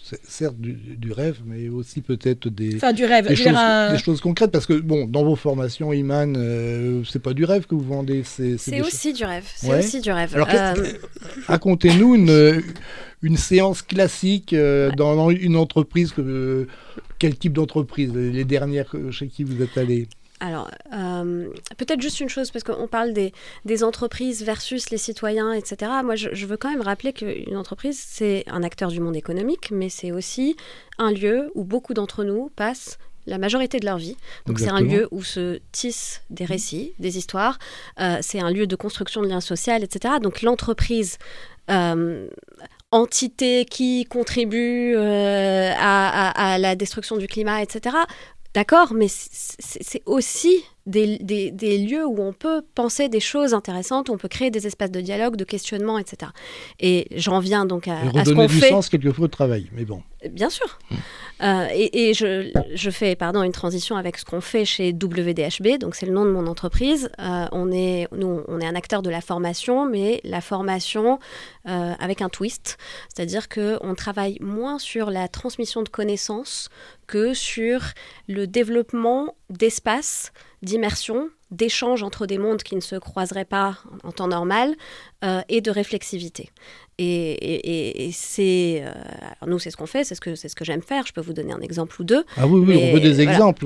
certes du rêve, mais aussi peut-être des choses concrètes, parce que dans vos formations, Iman, c'est pas du rêve que vous vendez. C'est aussi du rêve. C'est aussi du rêve. Alors, racontez-nous une séance classique dans une entreprise. Quel type d'entreprise, les dernières chez qui vous êtes allé? Alors, peut-être juste une chose, parce qu'on parle des entreprises versus les citoyens, etc. Moi, je veux quand même rappeler qu'une entreprise, c'est un acteur du monde économique, mais c'est aussi un lieu où beaucoup d'entre nous passent la majorité de leur vie. Donc, c'est un lieu où se tissent des récits, des histoires. C'est un lieu de construction de liens sociaux, etc. Donc, l'entreprise... entité qui contribue à la destruction du climat, etc. D'accord, mais c'est aussi des lieux où on peut penser des choses intéressantes, où on peut créer des espaces de dialogue, de questionnement, etc. Et j'en viens donc à ce qu'on fait. Redonner du sens quelquefois au travail, mais bon. Bien sûr. Et je fais une transition avec ce qu'on fait chez WDHB, donc c'est le nom de mon entreprise. On est un acteur de la formation, mais la formation avec un twist, c'est-à-dire qu'on travaille moins sur la transmission de connaissances que sur le développement d'espaces d'immersion, d'échanges entre des mondes qui ne se croiseraient pas en temps normal, et de réflexivité. Et c'est... alors nous, c'est ce qu'on fait, c'est ce que j'aime faire. Je peux vous donner un exemple ou deux. Ah oui, on veut des exemples.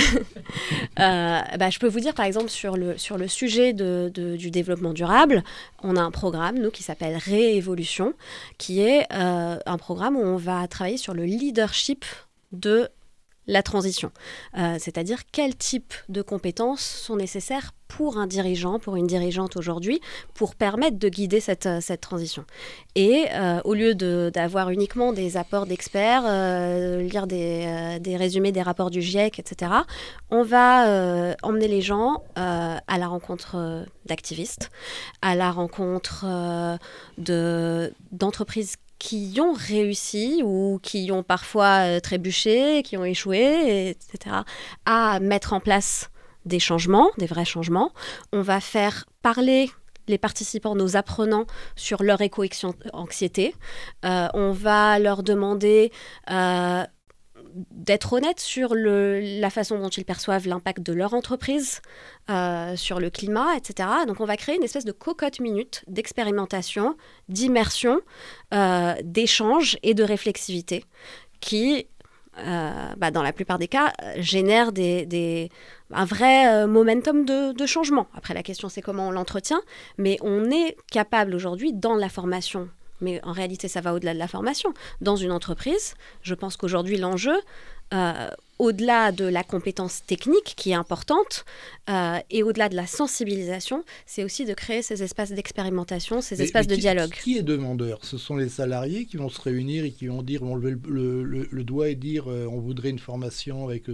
Je peux vous dire, par exemple, sur le sujet du développement durable, on a un programme, nous, qui s'appelle Réévolution, qui est un programme où on va travailler sur le leadership de la transition. C'est-à-dire quel type de compétences sont nécessaires pour un dirigeant, pour une dirigeante aujourd'hui, pour permettre de guider cette transition. Et au lieu d'avoir uniquement des apports d'experts, lire des résumés des rapports du GIEC, etc., on va emmener les gens à la rencontre d'activistes, à la rencontre d'entreprises qui ont réussi ou qui ont parfois trébuché, qui ont échoué, etc., à mettre en place des changements, des vrais changements. On va faire parler les participants, nos apprenants, sur leur éco-anxiété. On va leur demander d'être honnêtes sur la façon dont ils perçoivent l'impact de leur entreprise sur le climat, etc. Donc on va créer une espèce de cocotte minute d'expérimentation, d'immersion, d'échange et de réflexivité qui, dans la plupart des cas, génère un vrai momentum de changement. Après, la question, c'est comment on l'entretient, mais on est capable aujourd'hui, dans la formation, mais en réalité, ça va au-delà de la formation. Dans une entreprise, je pense qu'aujourd'hui, l'enjeu, au-delà de la compétence technique qui est importante, et au-delà de la sensibilisation, c'est aussi de créer ces espaces d'expérimentation, ces espaces de dialogue. Qui est demandeur? Ce sont les salariés qui vont se réunir et qui vont lever le doigt et dire on voudrait une formation avec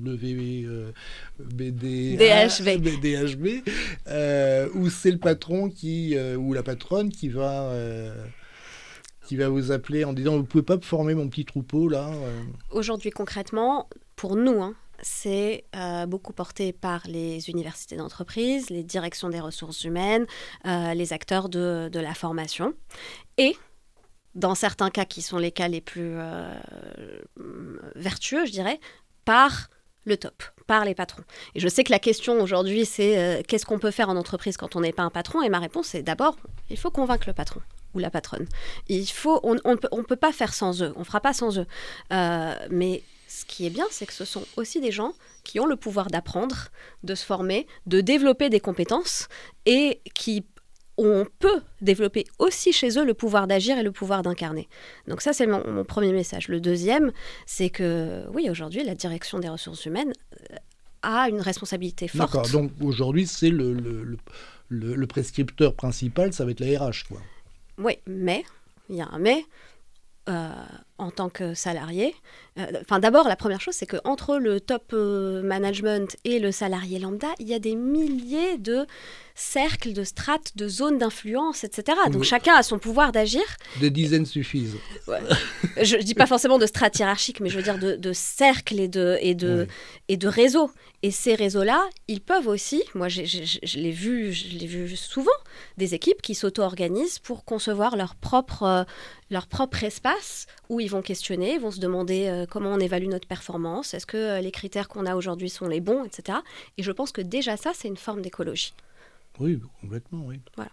DHB, ou c'est le patron ou la patronne qui va vous appeler en disant « Vous pouvez pas former mon petit troupeau, là ?» Aujourd'hui, concrètement, pour nous, c'est beaucoup porté par les universités d'entreprise, les directions des ressources humaines, les acteurs de la formation. Et, dans certains cas qui sont les cas les plus vertueux, je dirais, par le top, par les patrons. Et je sais que la question aujourd'hui, c'est qu'est-ce qu'on peut faire en entreprise quand on n'est pas un patron? Et ma réponse est d'abord, il faut convaincre le patron ou la patronne. On ne peut pas faire sans eux, on ne fera pas sans eux. Mais ce qui est bien, c'est que ce sont aussi des gens qui ont le pouvoir d'apprendre, de se former, de développer des compétences et on peut développer aussi chez eux le pouvoir d'agir et le pouvoir d'incarner. Donc ça, c'est mon premier message. Le deuxième, c'est que, oui, aujourd'hui, la direction des ressources humaines a une responsabilité forte. D'accord, donc aujourd'hui, c'est le prescripteur principal, ça va être la RH, quoi. Oui, mais, il y a un mais, en tant que salarié, d'abord, la première chose, c'est qu'entre le top management et le salarié lambda, il y a des milliers de cercles, de strates, de zones d'influence, etc. Donc chacun a son pouvoir d'agir. Des dizaines suffisent. Ouais. Je ne dis pas forcément de strates hiérarchiques, mais je veux dire de cercles et de réseaux. Et ces réseaux-là, ils peuvent aussi, moi je l'ai vu souvent, des équipes qui s'auto-organisent pour concevoir leur propre espace où ils vont questionner, ils vont se demander comment on évalue notre performance, est-ce que les critères qu'on a aujourd'hui sont les bons, etc. Et je pense que déjà ça, c'est une forme d'écologie. Oui, complètement, oui. Voilà.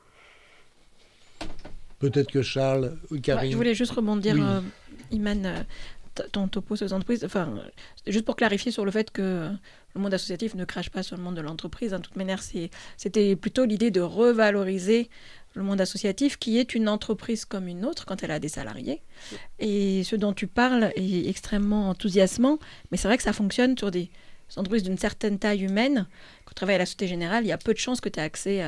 Peut-être que Charles ou Karine... je voulais juste rebondir, Iman, ton topo sur les entreprises, juste pour clarifier sur le fait que le monde associatif ne crache pas sur le monde de l'entreprise. De toute manière, c'était plutôt l'idée de revaloriser le monde associatif, qui est une entreprise comme une autre quand elle a des salariés. Et ce dont tu parles est extrêmement enthousiasmant, mais c'est vrai que ça fonctionne sur des entreprises d'une certaine taille humaine. Quand tu travailles à la Société Générale, il y a peu de chances que tu aies accès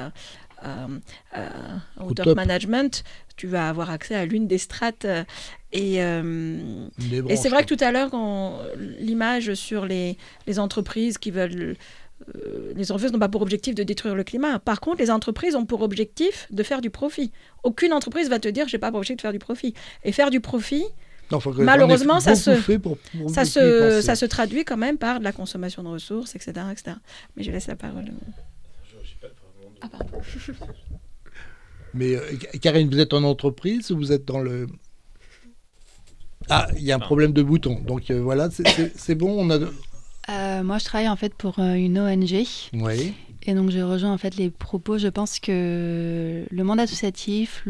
au top management. Tu vas avoir accès à l'une des strates. Et c'est vrai que tout à l'heure, l'image sur les entreprises qui veulent... les entreprises n'ont pas pour objectif de détruire le climat. Par contre, les entreprises ont pour objectif de faire du profit. Aucune entreprise va te dire « j'ai pas pour objectif de faire du profit ». Et faire du profit, malheureusement, ça se traduit quand même par de la consommation de ressources, etc. etc. Mais je laisse la parole. Ah, pardon. Mais Karine, vous êtes en entreprise ou vous êtes dans le... Ah, il y a un problème de bouton. Donc voilà, c'est bon, on a... Moi, je travaille en fait pour une ONG. Oui. Et donc, je rejoins en fait les propos. Je pense que le monde associatif,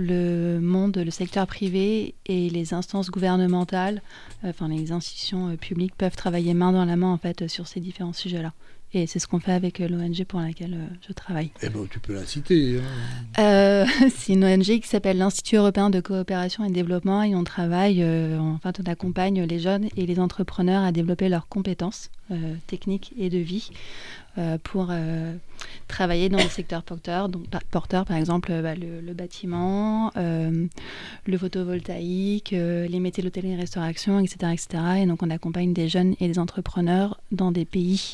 le secteur privé et les instances gouvernementales, les institutions publiques peuvent travailler main dans la main en fait sur ces différents sujets-là. Et c'est ce qu'on fait avec l'ONG pour laquelle je travaille. Eh ben, tu peux la citer. Hein. C'est une ONG qui s'appelle l'Institut européen de coopération et de développement. Et on travaille, on accompagne les jeunes et les entrepreneurs à développer leurs compétences techniques et de vie pour travailler dans les secteurs porteurs. Donc, par exemple, le bâtiment, le photovoltaïque, les métiers de l'hôtellerie-restauration, etc., etc. Et donc, on accompagne des jeunes et des entrepreneurs dans des pays,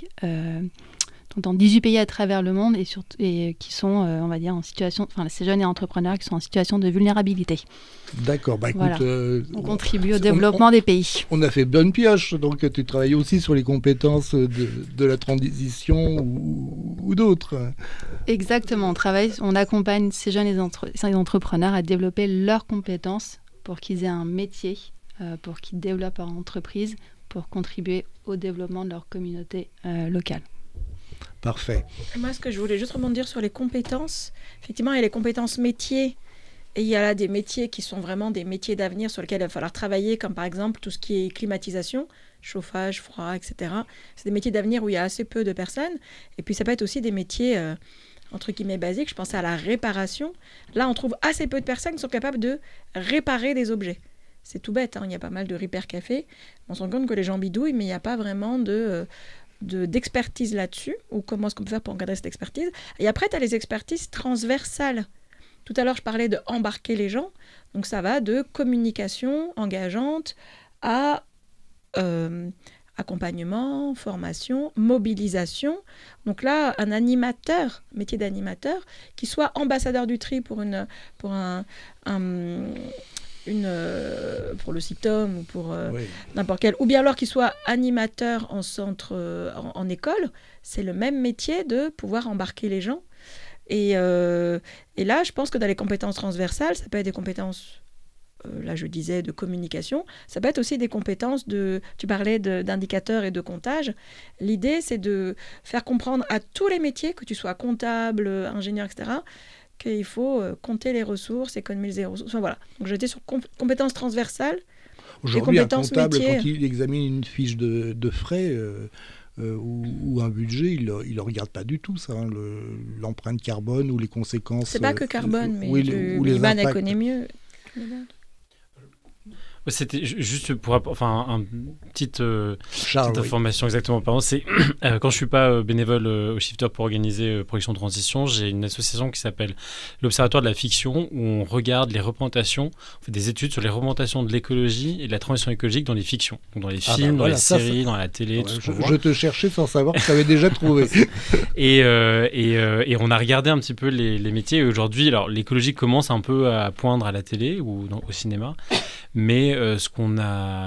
dans 18 pays à travers le monde et qui sont, on va dire, en situation... ces jeunes et entrepreneurs qui sont en situation de vulnérabilité. D'accord. Bah, écoute, voilà. On contribue au développement des pays. On a fait bonne pioche. Donc, tu travailles aussi sur les compétences de la transition ou d'autres. Exactement. On accompagne ces jeunes et ces entrepreneurs à développer leurs compétences pour qu'ils aient un métier, pour qu'ils développent leur entreprise, pour contribuer au développement de leur communauté locale. Parfait. Moi, ce que je voulais juste rebondir sur les compétences, effectivement, il y a les compétences métiers et il y a là des métiers qui sont vraiment des métiers d'avenir sur lesquels il va falloir travailler, comme par exemple tout ce qui est climatisation, chauffage, froid, etc. C'est des métiers d'avenir où il y a assez peu de personnes. Et puis, ça peut être aussi des métiers, entre guillemets, basiques. Je pensais à la réparation. Là, on trouve assez peu de personnes qui sont capables de réparer des objets. C'est tout bête, hein. Il y a pas mal de repair café. On se rend compte que les gens bidouillent, mais il n'y a pas vraiment d'expertise là-dessus, ou comment est-ce qu'on peut faire pour encadrer cette expertise. Et après, tu as les expertises transversales. Tout à l'heure, je parlais de embarquer les gens. Donc, ça va de communication engageante à accompagnement, formation, mobilisation. Donc là, un animateur, métier d'animateur, qui soit ambassadeur du tri pour le CITOM ou pour n'importe quel, ou bien alors qu'il soit animateur en centre, en école, c'est le même métier de pouvoir embarquer les gens. Et là, je pense que dans les compétences transversales, ça peut être des compétences, là je disais, de communication, ça peut être aussi des compétences tu parlais d'indicateurs et de comptage. L'idée, c'est de faire comprendre à tous les métiers, que tu sois comptable, ingénieur, etc., qu'il faut compter les ressources, économiser les ressources. Enfin, voilà. Donc, j'étais sur compétences transversales. Aujourd'hui, un comptable, métiers, quand il examine une fiche de frais ou un budget, il ne regarde pas du tout, ça, hein, l'empreinte carbone ou les conséquences. C'est pas que carbone, mais Iman, elle connaît mieux. C'était juste pour une petite information exactement. Pardon, c'est quand je suis pas bénévole au Shifter pour organiser Production de Transition, j'ai une association qui s'appelle l'Observatoire de la Fiction où on regarde les représentations, on fait des études sur les représentations de l'écologie et de la transition écologique dans les fictions, donc dans les films, dans les séries, dans la télé. Ouais, je te cherchais sans savoir que tu avais déjà trouvé. et on a regardé un petit peu les métiers. Et aujourd'hui, alors l'écologie commence un peu à poindre à la télé ou au cinéma. Mais ce qu'on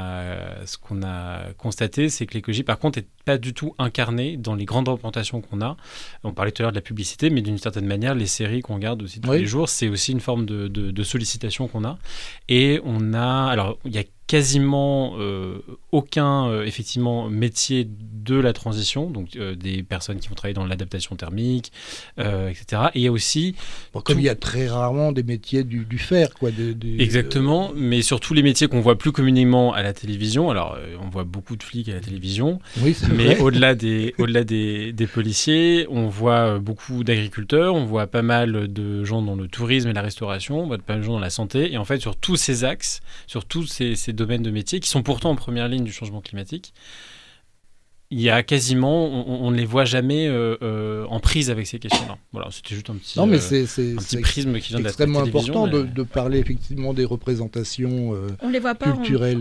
a constaté, c'est que l'écologie, par contre, n'est pas du tout incarnée dans les grandes représentations qu'on a. On parlait tout à l'heure de la publicité, mais d'une certaine manière, les séries qu'on regarde aussi tous les jours, c'est aussi une forme de sollicitation qu'on a. Et on a... Alors, il y a quasiment aucun effectivement métier de la transition, donc des personnes qui vont travailler dans l'adaptation thermique, etc. Et il y a aussi... Comme il y a très rarement des métiers du fer, quoi. Exactement, mais surtout les métiers qu'on voit plus communément à la télévision. Alors, on voit beaucoup de flics à la télévision, oui, mais vrai. au-delà des policiers, on voit beaucoup d'agriculteurs, on voit pas mal de gens dans le tourisme et la restauration, on voit pas mal de gens dans la santé. Et en fait, sur tous ces axes, sur tous ces domaines de métiers qui sont pourtant en première ligne du changement climatique, il y a quasiment, on ne les voit jamais en prise avec ces questions-là. Voilà, c'était juste un petit, petit prisme qui vient de la télévision. C'est extrêmement important de parler effectivement des représentations on les voit pas culturelles.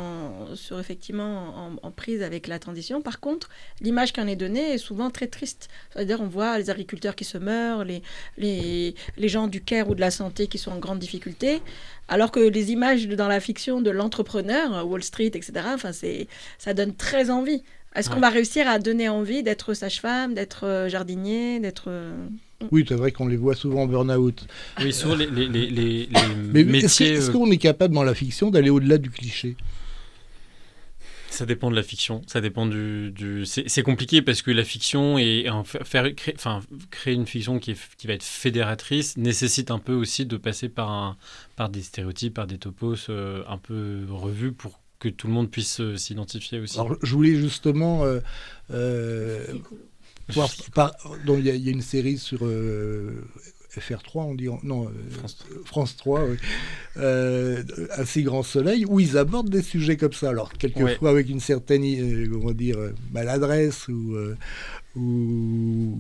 En prise avec la transition. Par contre, l'image qui en est donnée est souvent très triste. C'est-à-dire, on voit les agriculteurs qui se meurent, les gens du care ou de la santé qui sont en grande difficulté, alors que les images dans la fiction de l'entrepreneur, Wall Street, etc., ça donne très envie. Est-ce qu'on va réussir à donner envie d'être sage-femme, d'être jardinier, d'être... Oui, c'est vrai qu'on les voit souvent en burn-out. Oui, souvent les mais métiers... Est-ce qu'on est capable dans la fiction d'aller au-delà du cliché ? Ça dépend de la fiction, ça dépend c'est compliqué parce que la fiction et créer une fiction qui va être fédératrice nécessite un peu aussi de passer par des stéréotypes, par des topos un peu revus pour que tout le monde puisse s'identifier aussi. Alors, je voulais justement donc il y a une série sur FR3, on dit France 3, oui. Assez grand soleil, où ils abordent des sujets comme ça. Alors quelquefois avec une certaine maladresse ou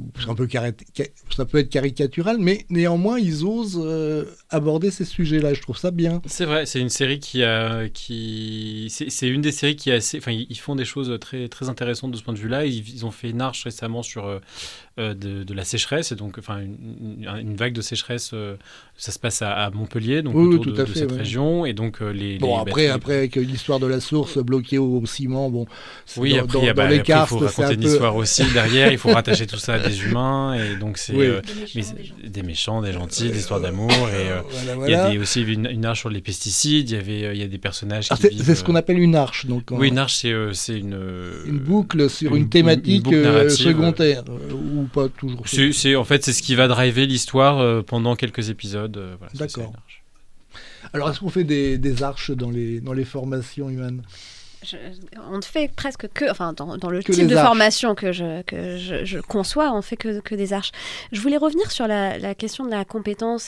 ça peut être caricatural, mais néanmoins ils osent aborder ces sujets-là. Je trouve ça bien. C'est vrai, c'est une série c'est une des séries qui est assez... Enfin, ils font des choses très, très intéressantes de ce point de vue-là. Ils ont fait une arche récemment sur de la sécheresse, et donc une vague de sécheresse, ça se passe à Montpellier, donc autour de cette région, et donc après avec l'histoire de la source bloquée au ciment, oui, après il faut raconter une histoire aussi derrière, il faut rattacher tout ça à des humains, et donc c'est des méchants, des gentils, des histoires d'amour, et il y a aussi une arche sur les pesticides, il y a des personnages c'est ce qu'on appelle une arche, donc oui, une arche c'est une boucle sur une thématique secondaire, ou pas toujours. En fait, c'est ce qui va driver l'histoire pendant quelques épisodes. D'accord. Alors, est-ce qu'on fait des arches dans les formations humaines ? On ne fait presque que, dans le type de formation que je conçois, on ne fait que des arches. Je voulais revenir sur la question de la compétence,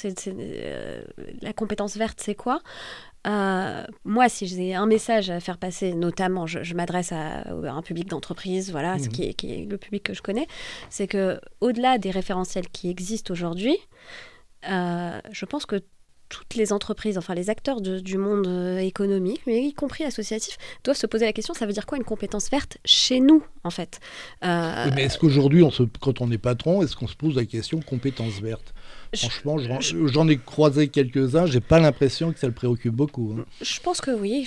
la compétence verte, c'est quoi ? Moi, si j'ai un message à faire passer, notamment, je m'adresse à un public d'entreprise, voilà, ce qui est le public que je connais, c'est que au-delà des référentiels qui existent aujourd'hui, je pense que toutes les entreprises, les acteurs du monde économique, mais y compris associatif, doivent se poser la question, ça veut dire quoi une compétence verte chez nous, en fait Mais est-ce qu'aujourd'hui, quand on est patron, est-ce qu'on se pose la question compétence verte ? Franchement, j'en ai croisé quelques-uns, j'ai pas l'impression que ça le préoccupe beaucoup. Je pense que oui,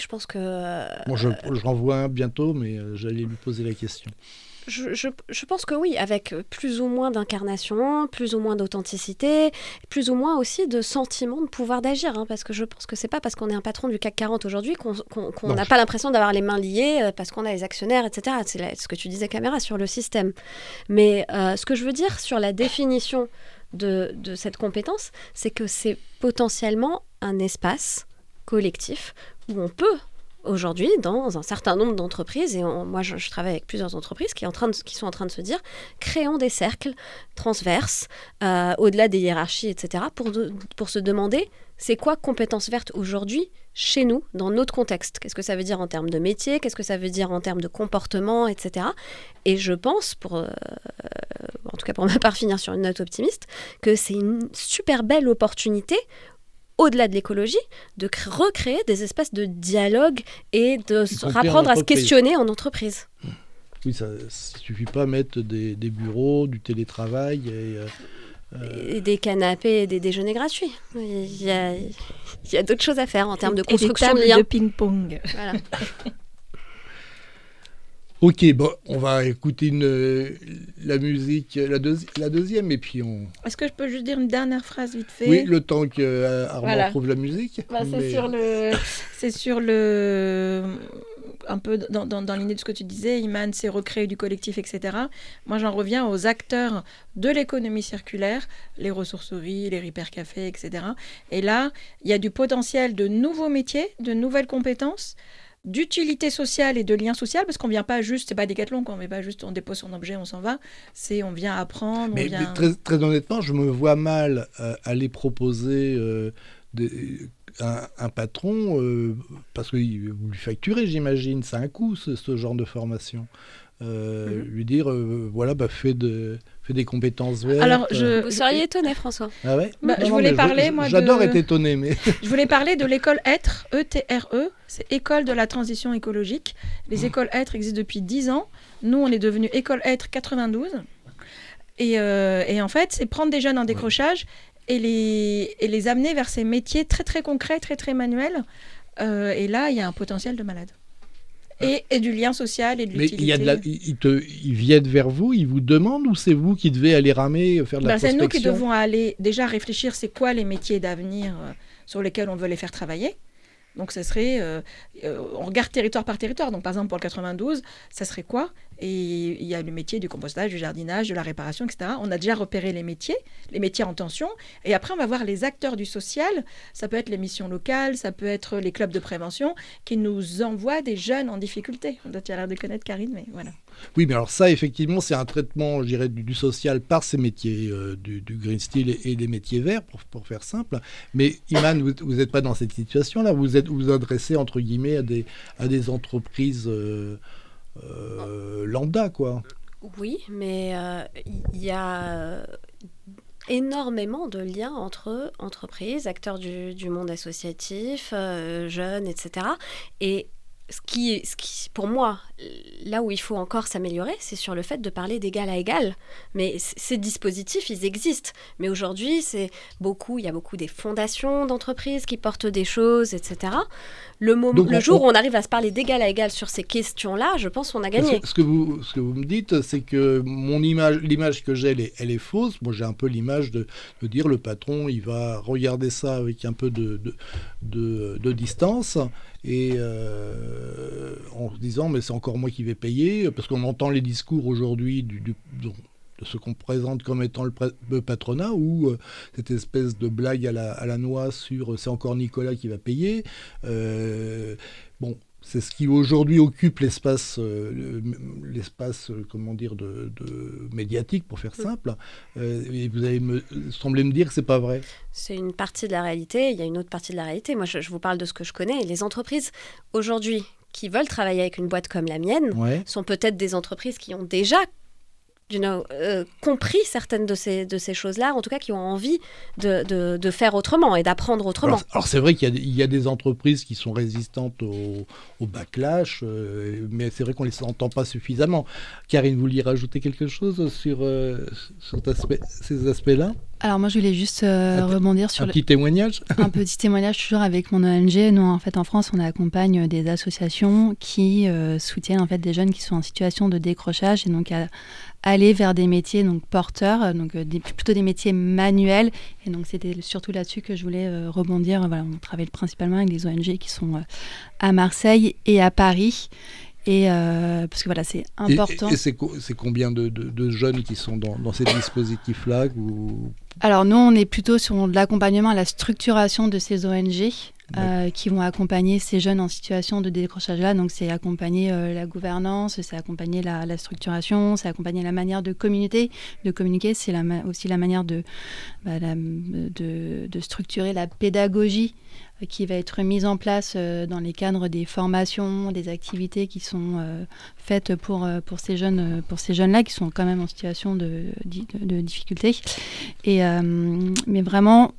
j'en vois un bientôt, mais j'allais lui poser la question. Je pense que oui, avec plus ou moins d'incarnation, plus ou moins d'authenticité, plus ou moins aussi de sentiment de pouvoir d'agir, parce que je pense que c'est pas parce qu'on est un patron du CAC 40 aujourd'hui qu'on n'a pas l'impression d'avoir les mains liées parce qu'on a les actionnaires, etc. C'est ce que tu disais, Caméra, sur le système. Mais ce que je veux dire sur la définition de cette compétence, c'est que c'est potentiellement un espace collectif où on peut aujourd'hui, dans un certain nombre d'entreprises, et moi je travaille avec plusieurs entreprises qui sont en train de se dire, créons des cercles transverses, au-delà des hiérarchies, etc., pour se demander, c'est quoi compétence verte aujourd'hui chez nous, dans notre contexte ? Qu'est-ce que ça veut dire en termes de métier ? Qu'est-ce que ça veut dire en termes de comportement, etc. Et je pense, en tout cas pour ma part, finir sur une note optimiste, que c'est une super belle opportunité au-delà de l'écologie, de recréer des espaces de dialogue et de apprendre à se questionner en entreprise. Oui, ça ne suffit pas de mettre des bureaux, du télétravail et des canapés et des déjeuners gratuits. Il y a d'autres choses à faire en termes de construction de liens. De ping-pong. Voilà. Ok, bon, on va écouter la musique, la deuxième, et puis on... Est-ce que je peux juste dire une dernière phrase vite fait ? Oui, le temps qu'Armand trouve la musique. C'est sur un peu dans l'idée de ce que tu disais, Iman, c'est recréer du collectif, etc. Moi, j'en reviens aux acteurs de l'économie circulaire, les ressourceries, les Repair Café, etc. Et là, il y a du potentiel de nouveaux métiers, de nouvelles compétences, d'utilité sociale et de lien social, parce qu'on vient pas juste, c'est pas Decathlon, on vient pas juste, on dépose son objet, on s'en va, on vient apprendre. Mais très, très honnêtement, je me vois mal aller proposer un patron, parce que vous lui facturez, j'imagine, c'est un coût ce genre de formation. Lui dire, fais des compétences vertes. Alors, vous seriez étonné, François. Ah ouais ? Je voulais parler, j'adore être étonné, mais... Je voulais parler de l'école Être, ETRE, c'est École de la transition écologique. Les écoles Être existent depuis 10 ans. Nous, on est devenu École Être 92. Et en fait, c'est prendre des jeunes en décrochage et les amener vers ces métiers très, très concrets, très, très manuels. Et là, il y a un potentiel de malade. Et du lien social et de l'utilité. Mais ils viennent vers vous, ils vous demandent, ou c'est vous qui devez aller ramer, faire de la prospection ? C'est nous qui devons aller déjà réfléchir c'est quoi les métiers d'avenir sur lesquels on veut les faire travailler. Donc ça serait, on regarde territoire par territoire. Donc par exemple pour le 92, ça serait quoi ? Et il y a le métier du compostage, du jardinage, de la réparation, etc. On a déjà repéré les métiers en tension. Et après, on va voir les acteurs du social. Ça peut être les missions locales, ça peut être les clubs de prévention qui nous envoient des jeunes en difficulté. Tu as l'air de connaître Karine, mais voilà. Oui, mais alors ça, effectivement, c'est un traitement, je dirais, du social par ces métiers du Green Steel et des métiers verts, pour faire simple. Mais Iman, vous n'êtes pas dans cette situation-là. Vous adressez, entre guillemets, à des entreprises lambda, quoi. Oui, mais il y a énormément de liens entre entreprises, acteurs du monde associatif, jeunes, etc. Et ce qui, pour moi, là où il faut encore s'améliorer, c'est sur le fait de parler d'égal à égal. Mais ces dispositifs, ils existent. Mais aujourd'hui, il y a beaucoup des fondations d'entreprises qui portent des choses, etc. Le jour où on arrive à se parler d'égal à égal sur ces questions-là, je pense qu'on a gagné. Ce que vous me dites, c'est que l'image que j'ai, elle est fausse. Moi, j'ai un peu l'image de dire le patron, il va regarder ça avec un peu de distance et en se disant mais c'est encore moi qui vais payer, parce qu'on entend les discours aujourd'hui de ce qu'on présente comme étant le patronat, ou cette espèce de blague à la noix sur c'est encore Nicolas qui va payer. C'est ce qui aujourd'hui occupe l'espace, comment dire, de médiatique, pour faire simple. Et vous avez semblé me dire que c'est pas vrai. C'est une partie de la réalité. Il y a une autre partie de la réalité. Moi, je vous parle de ce que je connais. Les entreprises aujourd'hui qui veulent travailler avec une boîte comme la mienne sont peut-être des entreprises qui ont déjà compris certaines de ces choses-là, en tout cas qui ont envie de faire autrement et d'apprendre autrement. Alors c'est vrai qu'il y a des entreprises qui sont résistantes au backlash, mais c'est vrai qu'on ne les entend pas suffisamment. Karine, vous vouliez rajouter quelque chose sur ces aspects-là ? Alors moi je voulais juste rebondir sur petit témoignage. Un petit témoignage toujours avec mon ONG. Nous en fait en France on accompagne des associations qui soutiennent en fait des jeunes qui sont en situation de décrochage et donc aller vers des métiers donc porteurs, donc plutôt des métiers manuels. Et donc c'était surtout là-dessus que je voulais rebondir. Voilà, on travaille principalement avec des ONG qui sont à Marseille et à Paris. Et parce que voilà, c'est important. Et c'est combien de jeunes qui sont dans ces dispositifs-là Alors nous, on est plutôt sur de l'accompagnement à la structuration de ces ONG qui vont accompagner ces jeunes en situation de décrochage-là. Donc c'est accompagner la gouvernance, c'est accompagner la structuration, c'est accompagner la manière de communiquer. C'est aussi la manière de structurer la pédagogie qui va être mise en place dans les cadres des formations, des activités qui sont faites pour ces jeunes-là qui sont quand même en situation de difficulté. Et mais vraiment,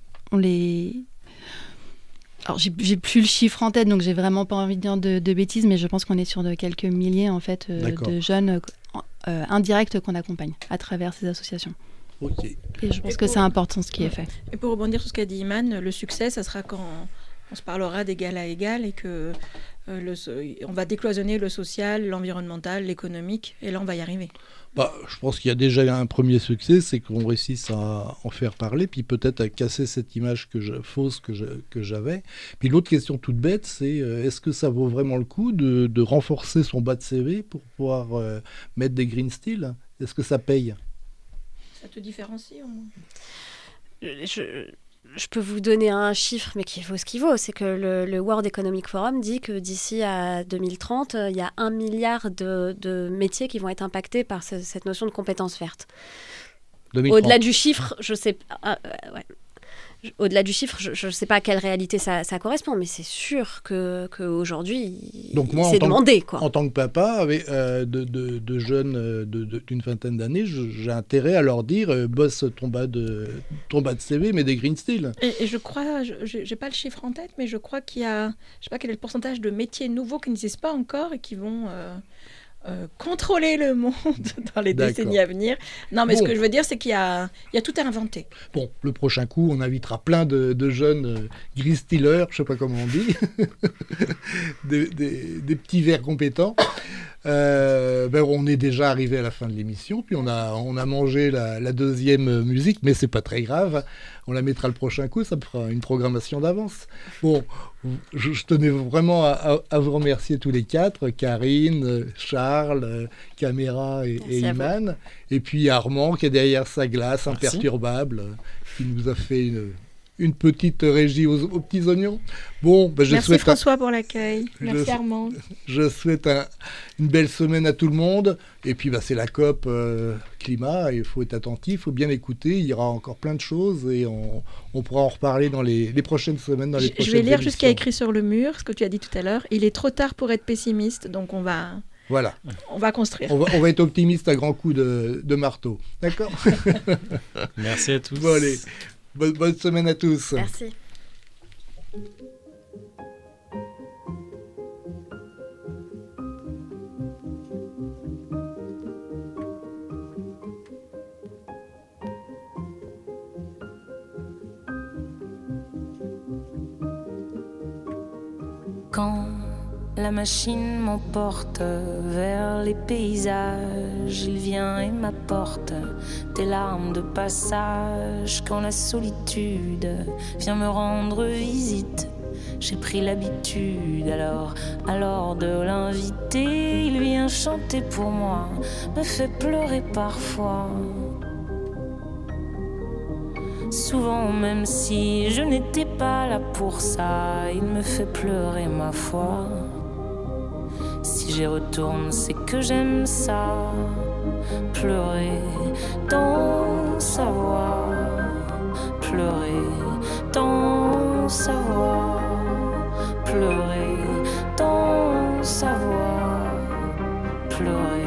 alors j'ai plus le chiffre en tête, donc j'ai vraiment pas envie de dire de bêtises, mais je pense qu'on est sur de quelques milliers en fait de jeunes indirects qu'on accompagne à travers ces associations. Okay. Et je pense que c'est important ce qui est fait. Et pour rebondir sur ce qu'a dit Iman, le succès, ça sera quand on se parlera d'égal à égal et que On va décloisonner le social, l'environnemental, l'économique, et là on va y arriver. Je pense qu'il y a déjà un premier succès, c'est qu'on réussisse à en faire parler, puis peut-être à casser cette image fausse que j'avais. Puis l'autre question toute bête, c'est est-ce que ça vaut vraiment le coup de renforcer son bas de CV pour pouvoir mettre des green steel ? Est-ce que ça paye ? Ça te différencie Je peux vous donner un chiffre, mais qui vaut ce qu'il vaut. C'est que le World Economic Forum dit que d'ici à 2030, il y a 1 milliard de métiers qui vont être impactés par cette notion de compétences vertes. 2030. Au-delà du chiffre, je sais Au-delà du chiffre, je ne sais pas à quelle réalité ça correspond, mais c'est sûr qu'aujourd'hui, c'est demandé. En tant que papa de jeunes d'une vingtaine d'années, j'ai intérêt à leur dire bosse ton bas de CV, mais des green steel. Et je crois, je n'ai pas le chiffre en tête, mais je crois qu'il y a, je ne sais pas quel est le pourcentage de métiers nouveaux qui n'existent pas encore et qui vont... contrôler le monde dans les décennies à venir. Non, mais ce que je veux dire, c'est qu'il y a tout à inventer. Bon, le prochain coup, on invitera plein de jeunes green stealers, je ne sais pas comment on dit, des petits verts compétents. On est déjà arrivé à la fin de l'émission, puis on a mangé la deuxième musique, mais c'est pas très grave. On la mettra le prochain coup, ça me fera une programmation d'avance. Bon, je tenais vraiment à vous remercier tous les quatre, Karine, Charles, Caméra et Iman, et puis Armand qui est derrière sa glace imperturbable, qui nous a fait une petite régie aux petits oignons. Bon, merci François pour l'accueil. Merci Armand. Je souhaite une belle semaine à tout le monde. Et puis c'est la COP climat, il faut être attentif, il faut bien écouter. Il y aura encore plein de choses et on pourra en reparler dans les prochaines semaines. Je vais lire juste ce qu'il y a écrit sur le mur, ce que tu as dit tout à l'heure. Il est trop tard pour être pessimiste, donc on va... Voilà. On va construire. On va être optimiste à grands coups de marteau. D'accord. Merci à tous. Bon, allez. Bonne semaine à tous. Merci. Quand la machine m'emporte vers les paysages, il vient et m'apporte des larmes de passage. Quand la solitude vient me rendre visite, j'ai pris l'habitude alors de l'inviter. Il vient chanter pour moi, me fait pleurer parfois. Souvent, même si je n'étais pas là pour ça, il me fait pleurer ma foi. Si j'y retourne, c'est que j'aime ça. Pleurer dans sa voix, pleurer dans sa voix, pleurer dans sa voix, pleurer.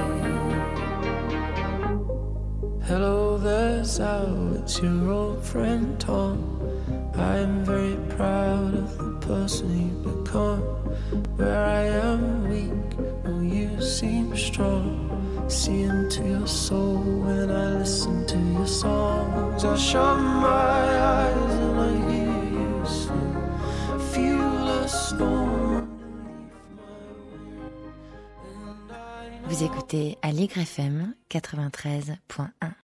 Hello there, Sal, it's your old friend Tom. I am very proud of the person you've become. Where I am weak, oh you seem strong. See into your soul when I listen to your songs. I shut my eyes and I hear you sing. I feel a storm. Vous écoutez Aligre FM 93.1.